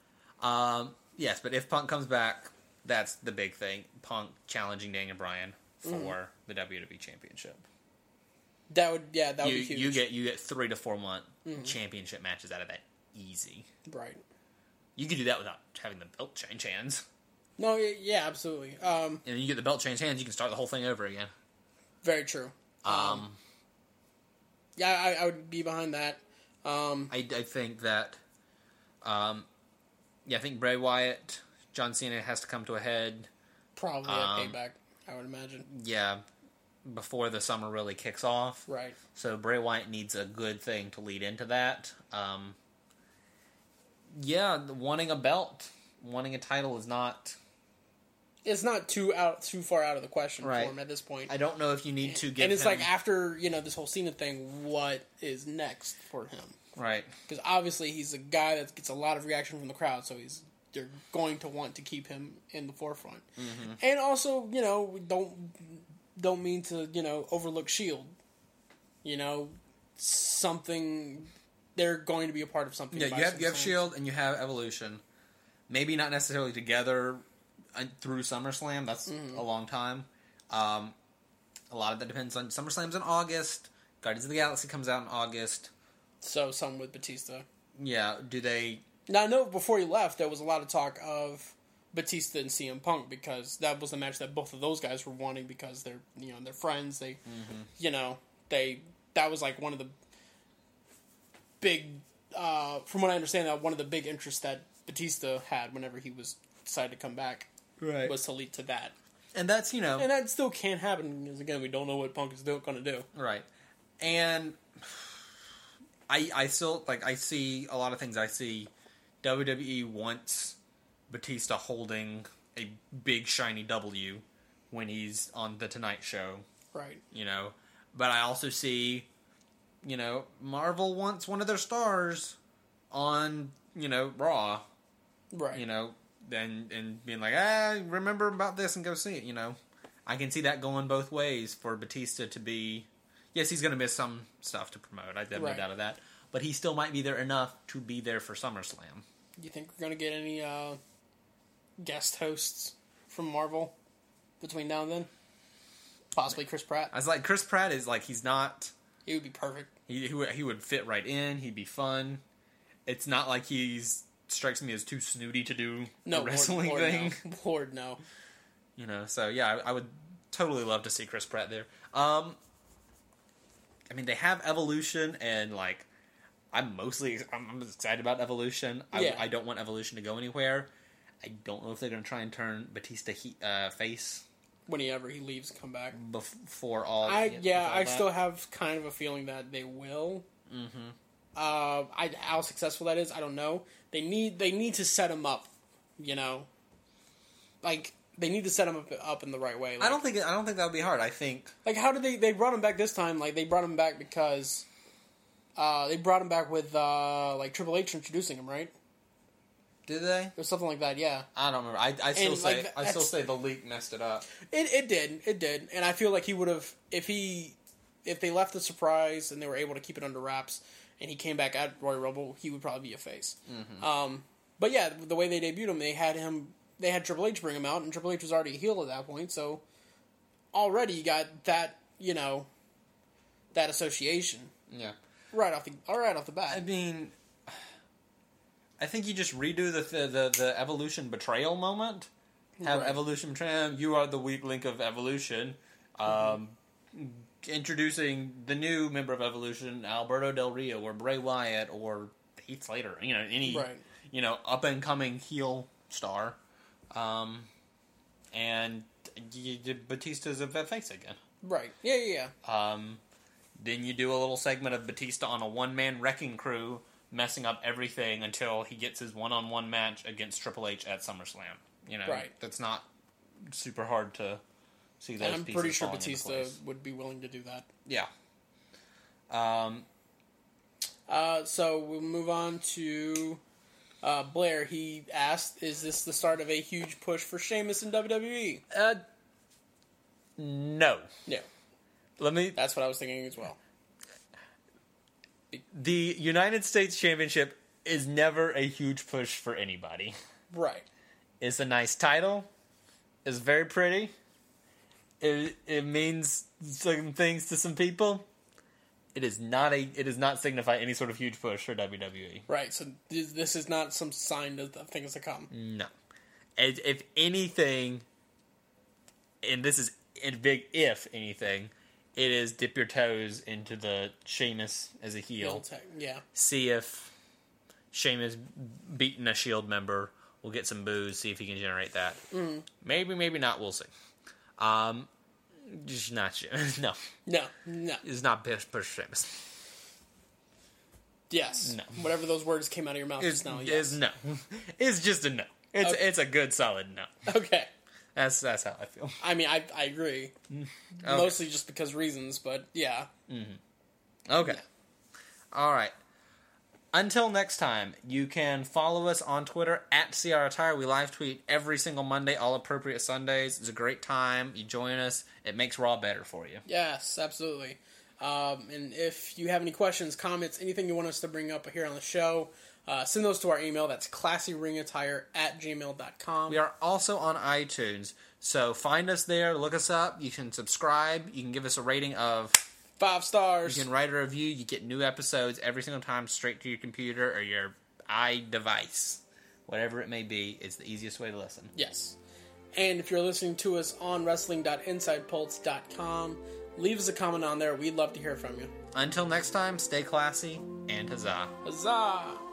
S1: um, yes, but if Punk comes back, that's the big thing. Punk challenging Daniel Bryan for
S2: Mm-hmm.
S1: the W W E Championship.
S2: That would, yeah, that would
S1: You,
S2: be huge.
S1: you get you get three to four month
S2: Mm-hmm.
S1: championship matches out of that easy.
S2: right.
S1: You could do that without having the belt change hands.
S2: No, y- yeah, absolutely. Um,
S1: And then you get the belt change hands, you can start the whole thing over again.
S2: very true.
S1: Um,
S2: Yeah, I, I would be behind that. Um,
S1: I, I think that, um, yeah, I think Bray Wyatt, John Cena has to come to a head.
S2: probably
S1: Um,
S2: a payback, I would imagine.
S1: Yeah, before the summer really kicks off.
S2: Right.
S1: So Bray Wyatt needs a good thing to lead into that. Um, yeah, wanting a belt, wanting a title is not.
S2: It's not too out, too far out of the question
S1: Right.
S2: for him at this point.
S1: I don't know if you need to give.
S2: and it's
S1: him,
S2: like after you know this whole Cena thing, what is next for him?
S1: right.
S2: Because obviously he's a guy that gets a lot of reaction from the crowd, so he's they're going to want to keep him in the forefront.
S1: Mm-hmm.
S2: And also, you know, we don't don't mean to you know overlook Shield. You know, something they're going to be a part of something.
S1: Yeah,
S2: by
S1: you have you have
S2: SummerSlam.
S1: Shield and you have Evolution. Maybe not necessarily together uh, through SummerSlam. That's
S2: Mm-hmm.
S1: a long time. Um, a lot of that depends on SummerSlam's in August. Guardians of the Galaxy comes out in August.
S2: So something with Batista.
S1: Yeah, do they?
S2: Now I know before he left, there was a lot of talk of Batista and C M Punk because that was the match that both of those guys were wanting because they're you know they're friends. They,
S1: Mm-hmm.
S2: you know, they that was like one of the big, uh, from what I understand, that one of the big interests that Batista had whenever he was decided to come back
S1: Right.
S2: was to lead to that,
S1: And that's you know
S2: and that still can't happen because again we don't know what Punk is going to do.
S1: right. And I I still like I see a lot of things. I see W W E wants Batista holding a big shiny W when he's on the Tonight Show.
S2: Right.
S1: You know, but I also see, you know, Marvel wants one of their stars on, you know, Raw,
S2: Right.
S1: you know, and, and being like, ah, remember about this and go see it, you know. I can see that going both ways for Batista to be, yes, he's going to miss some stuff to promote, I have no
S2: Right.
S1: doubt of that, but he still might be there enough to be there for SummerSlam.
S2: You think we're going to get any uh, guest hosts from Marvel between now and then? Possibly Chris Pratt.
S1: I was like, Chris Pratt is like, he's not,
S2: He would be perfect.
S1: he, he, would, he would fit right in, he'd be fun. It's not like he's, strikes me as too snooty to do
S2: No
S1: the wrestling
S2: Lord, Lord,
S1: thing.
S2: No. Lord, no.
S1: You know, so yeah, I, I would totally love to see Chris Pratt there. Um, I mean, they have Evolution, and like, I'm mostly I'm, I'm excited about Evolution. I,
S2: Yeah.
S1: I don't want Evolution to go anywhere. I don't know if they're going to try and turn Batista he, uh, face
S2: Whenever he leaves and come back.
S1: before all.
S2: I yeah,
S1: before
S2: I
S1: that.
S2: still have kind of a feeling that they will.
S1: Mm-hmm.
S2: Uh, I, how successful that is, I don't know. They need they need to set him up, you know. Like they need to set him up, up in the right way. Like,
S1: I don't think I don't think that would be hard. I think
S2: Like, how did they... They brought him back this time. Like, they brought him back because... Uh, they brought him back with, uh, like, Triple H introducing him, right?
S1: did they?
S2: Or something like that, yeah.
S1: I don't remember. I, I still
S2: And,
S1: say
S2: like,
S1: I still
S2: that's-
S1: say the leak messed it up.
S2: It it did. It did. And I feel like he would have... If he... If they left the surprise and they were able to keep it under wraps and he came back at Royal Rumble, he would probably be a face.
S1: Mm-hmm.
S2: Um, but yeah, the way they debuted him, they had him... They had Triple H bring him out, and Triple H was already a heel at that point, so... Already you got that, you know... That association.
S1: Yeah.
S2: Right off the... All right off the
S1: I
S2: bat.
S1: mean, I think you just redo the the the, the Evolution betrayal moment. Have
S2: Right.
S1: Evolution betrayal. You are the weak link of Evolution. Um, introducing the new member of Evolution, Alberto Del Rio, or Bray Wyatt, or Heath Slater. You know, any
S2: Right.
S1: you know up and coming heel star. Um, and you, you, Batista's a face again.
S2: Right. Yeah, yeah, yeah.
S1: Um, then you do a little segment of Batista on a one-man wrecking crew, messing up everything until he gets his one-on-one match against Triple H at SummerSlam. You know,
S2: Right.
S1: that's not super hard to see those
S2: And I'm
S1: pieces
S2: pretty sure
S1: falling into
S2: Batista
S1: place.
S2: would be willing to do that.
S1: Yeah. Um,
S2: Uh, so we'll move on to uh, Blair. He asked, "Is this the start of a huge push for Sheamus in W W E?"
S1: uh, no.
S2: Yeah,
S1: Let me...
S2: that's what I was thinking as well.
S1: The United States Championship is never a huge push for anybody.
S2: Right.
S1: It's a nice title. It's very pretty. it, it means some things to some people. It is not a. It does not signify any sort of huge push for W W E.
S2: Right. So th- this is not some sign of things to come.
S1: No. If, if anything, and this is a big if anything, it is dip your toes into the Sheamus as a heel.
S2: Heel tech, yeah.
S1: See if Sheamus beating a Shield member will get some boos. See if he can generate that.
S2: Mm.
S1: Maybe, maybe not. We'll see. Um, just not no,
S2: No, no.
S1: It's not push push Sheamus.
S2: Yes.
S1: No.
S2: Whatever those words came out of your mouth
S1: It's
S2: just now.
S1: It's
S2: Yes.
S1: no. It's just a no. It's
S2: Okay.
S1: it's a good solid no.
S2: Okay.
S1: That's that's how I feel.
S2: I mean, I I agree.
S1: Okay.
S2: Mostly just because reasons, but yeah.
S1: Okay. All right. Until next time, you can follow us on Twitter at C R Attire. We live tweet every single Monday, all appropriate Sundays. It's a great time. You join us. It makes Raw better for you.
S2: Yes, absolutely. Um, and if you have any questions, comments, anything you want us to bring up here on the show, uh, send those to our email. That's classyringattire at gmail dot com.
S1: We are also on iTunes, so find us there. Look us up. You can subscribe. You can give us a rating of...
S2: Five stars.
S1: You can write a review. You get new episodes every single time straight to your computer or your iDevice. Whatever it may be, it's the easiest way to listen.
S2: Yes. And if you're listening to us on wrestling dot inside pulse dot com, leave us a comment on there. We'd love to hear from you.
S1: Until next time, stay classy and huzzah.
S2: Huzzah!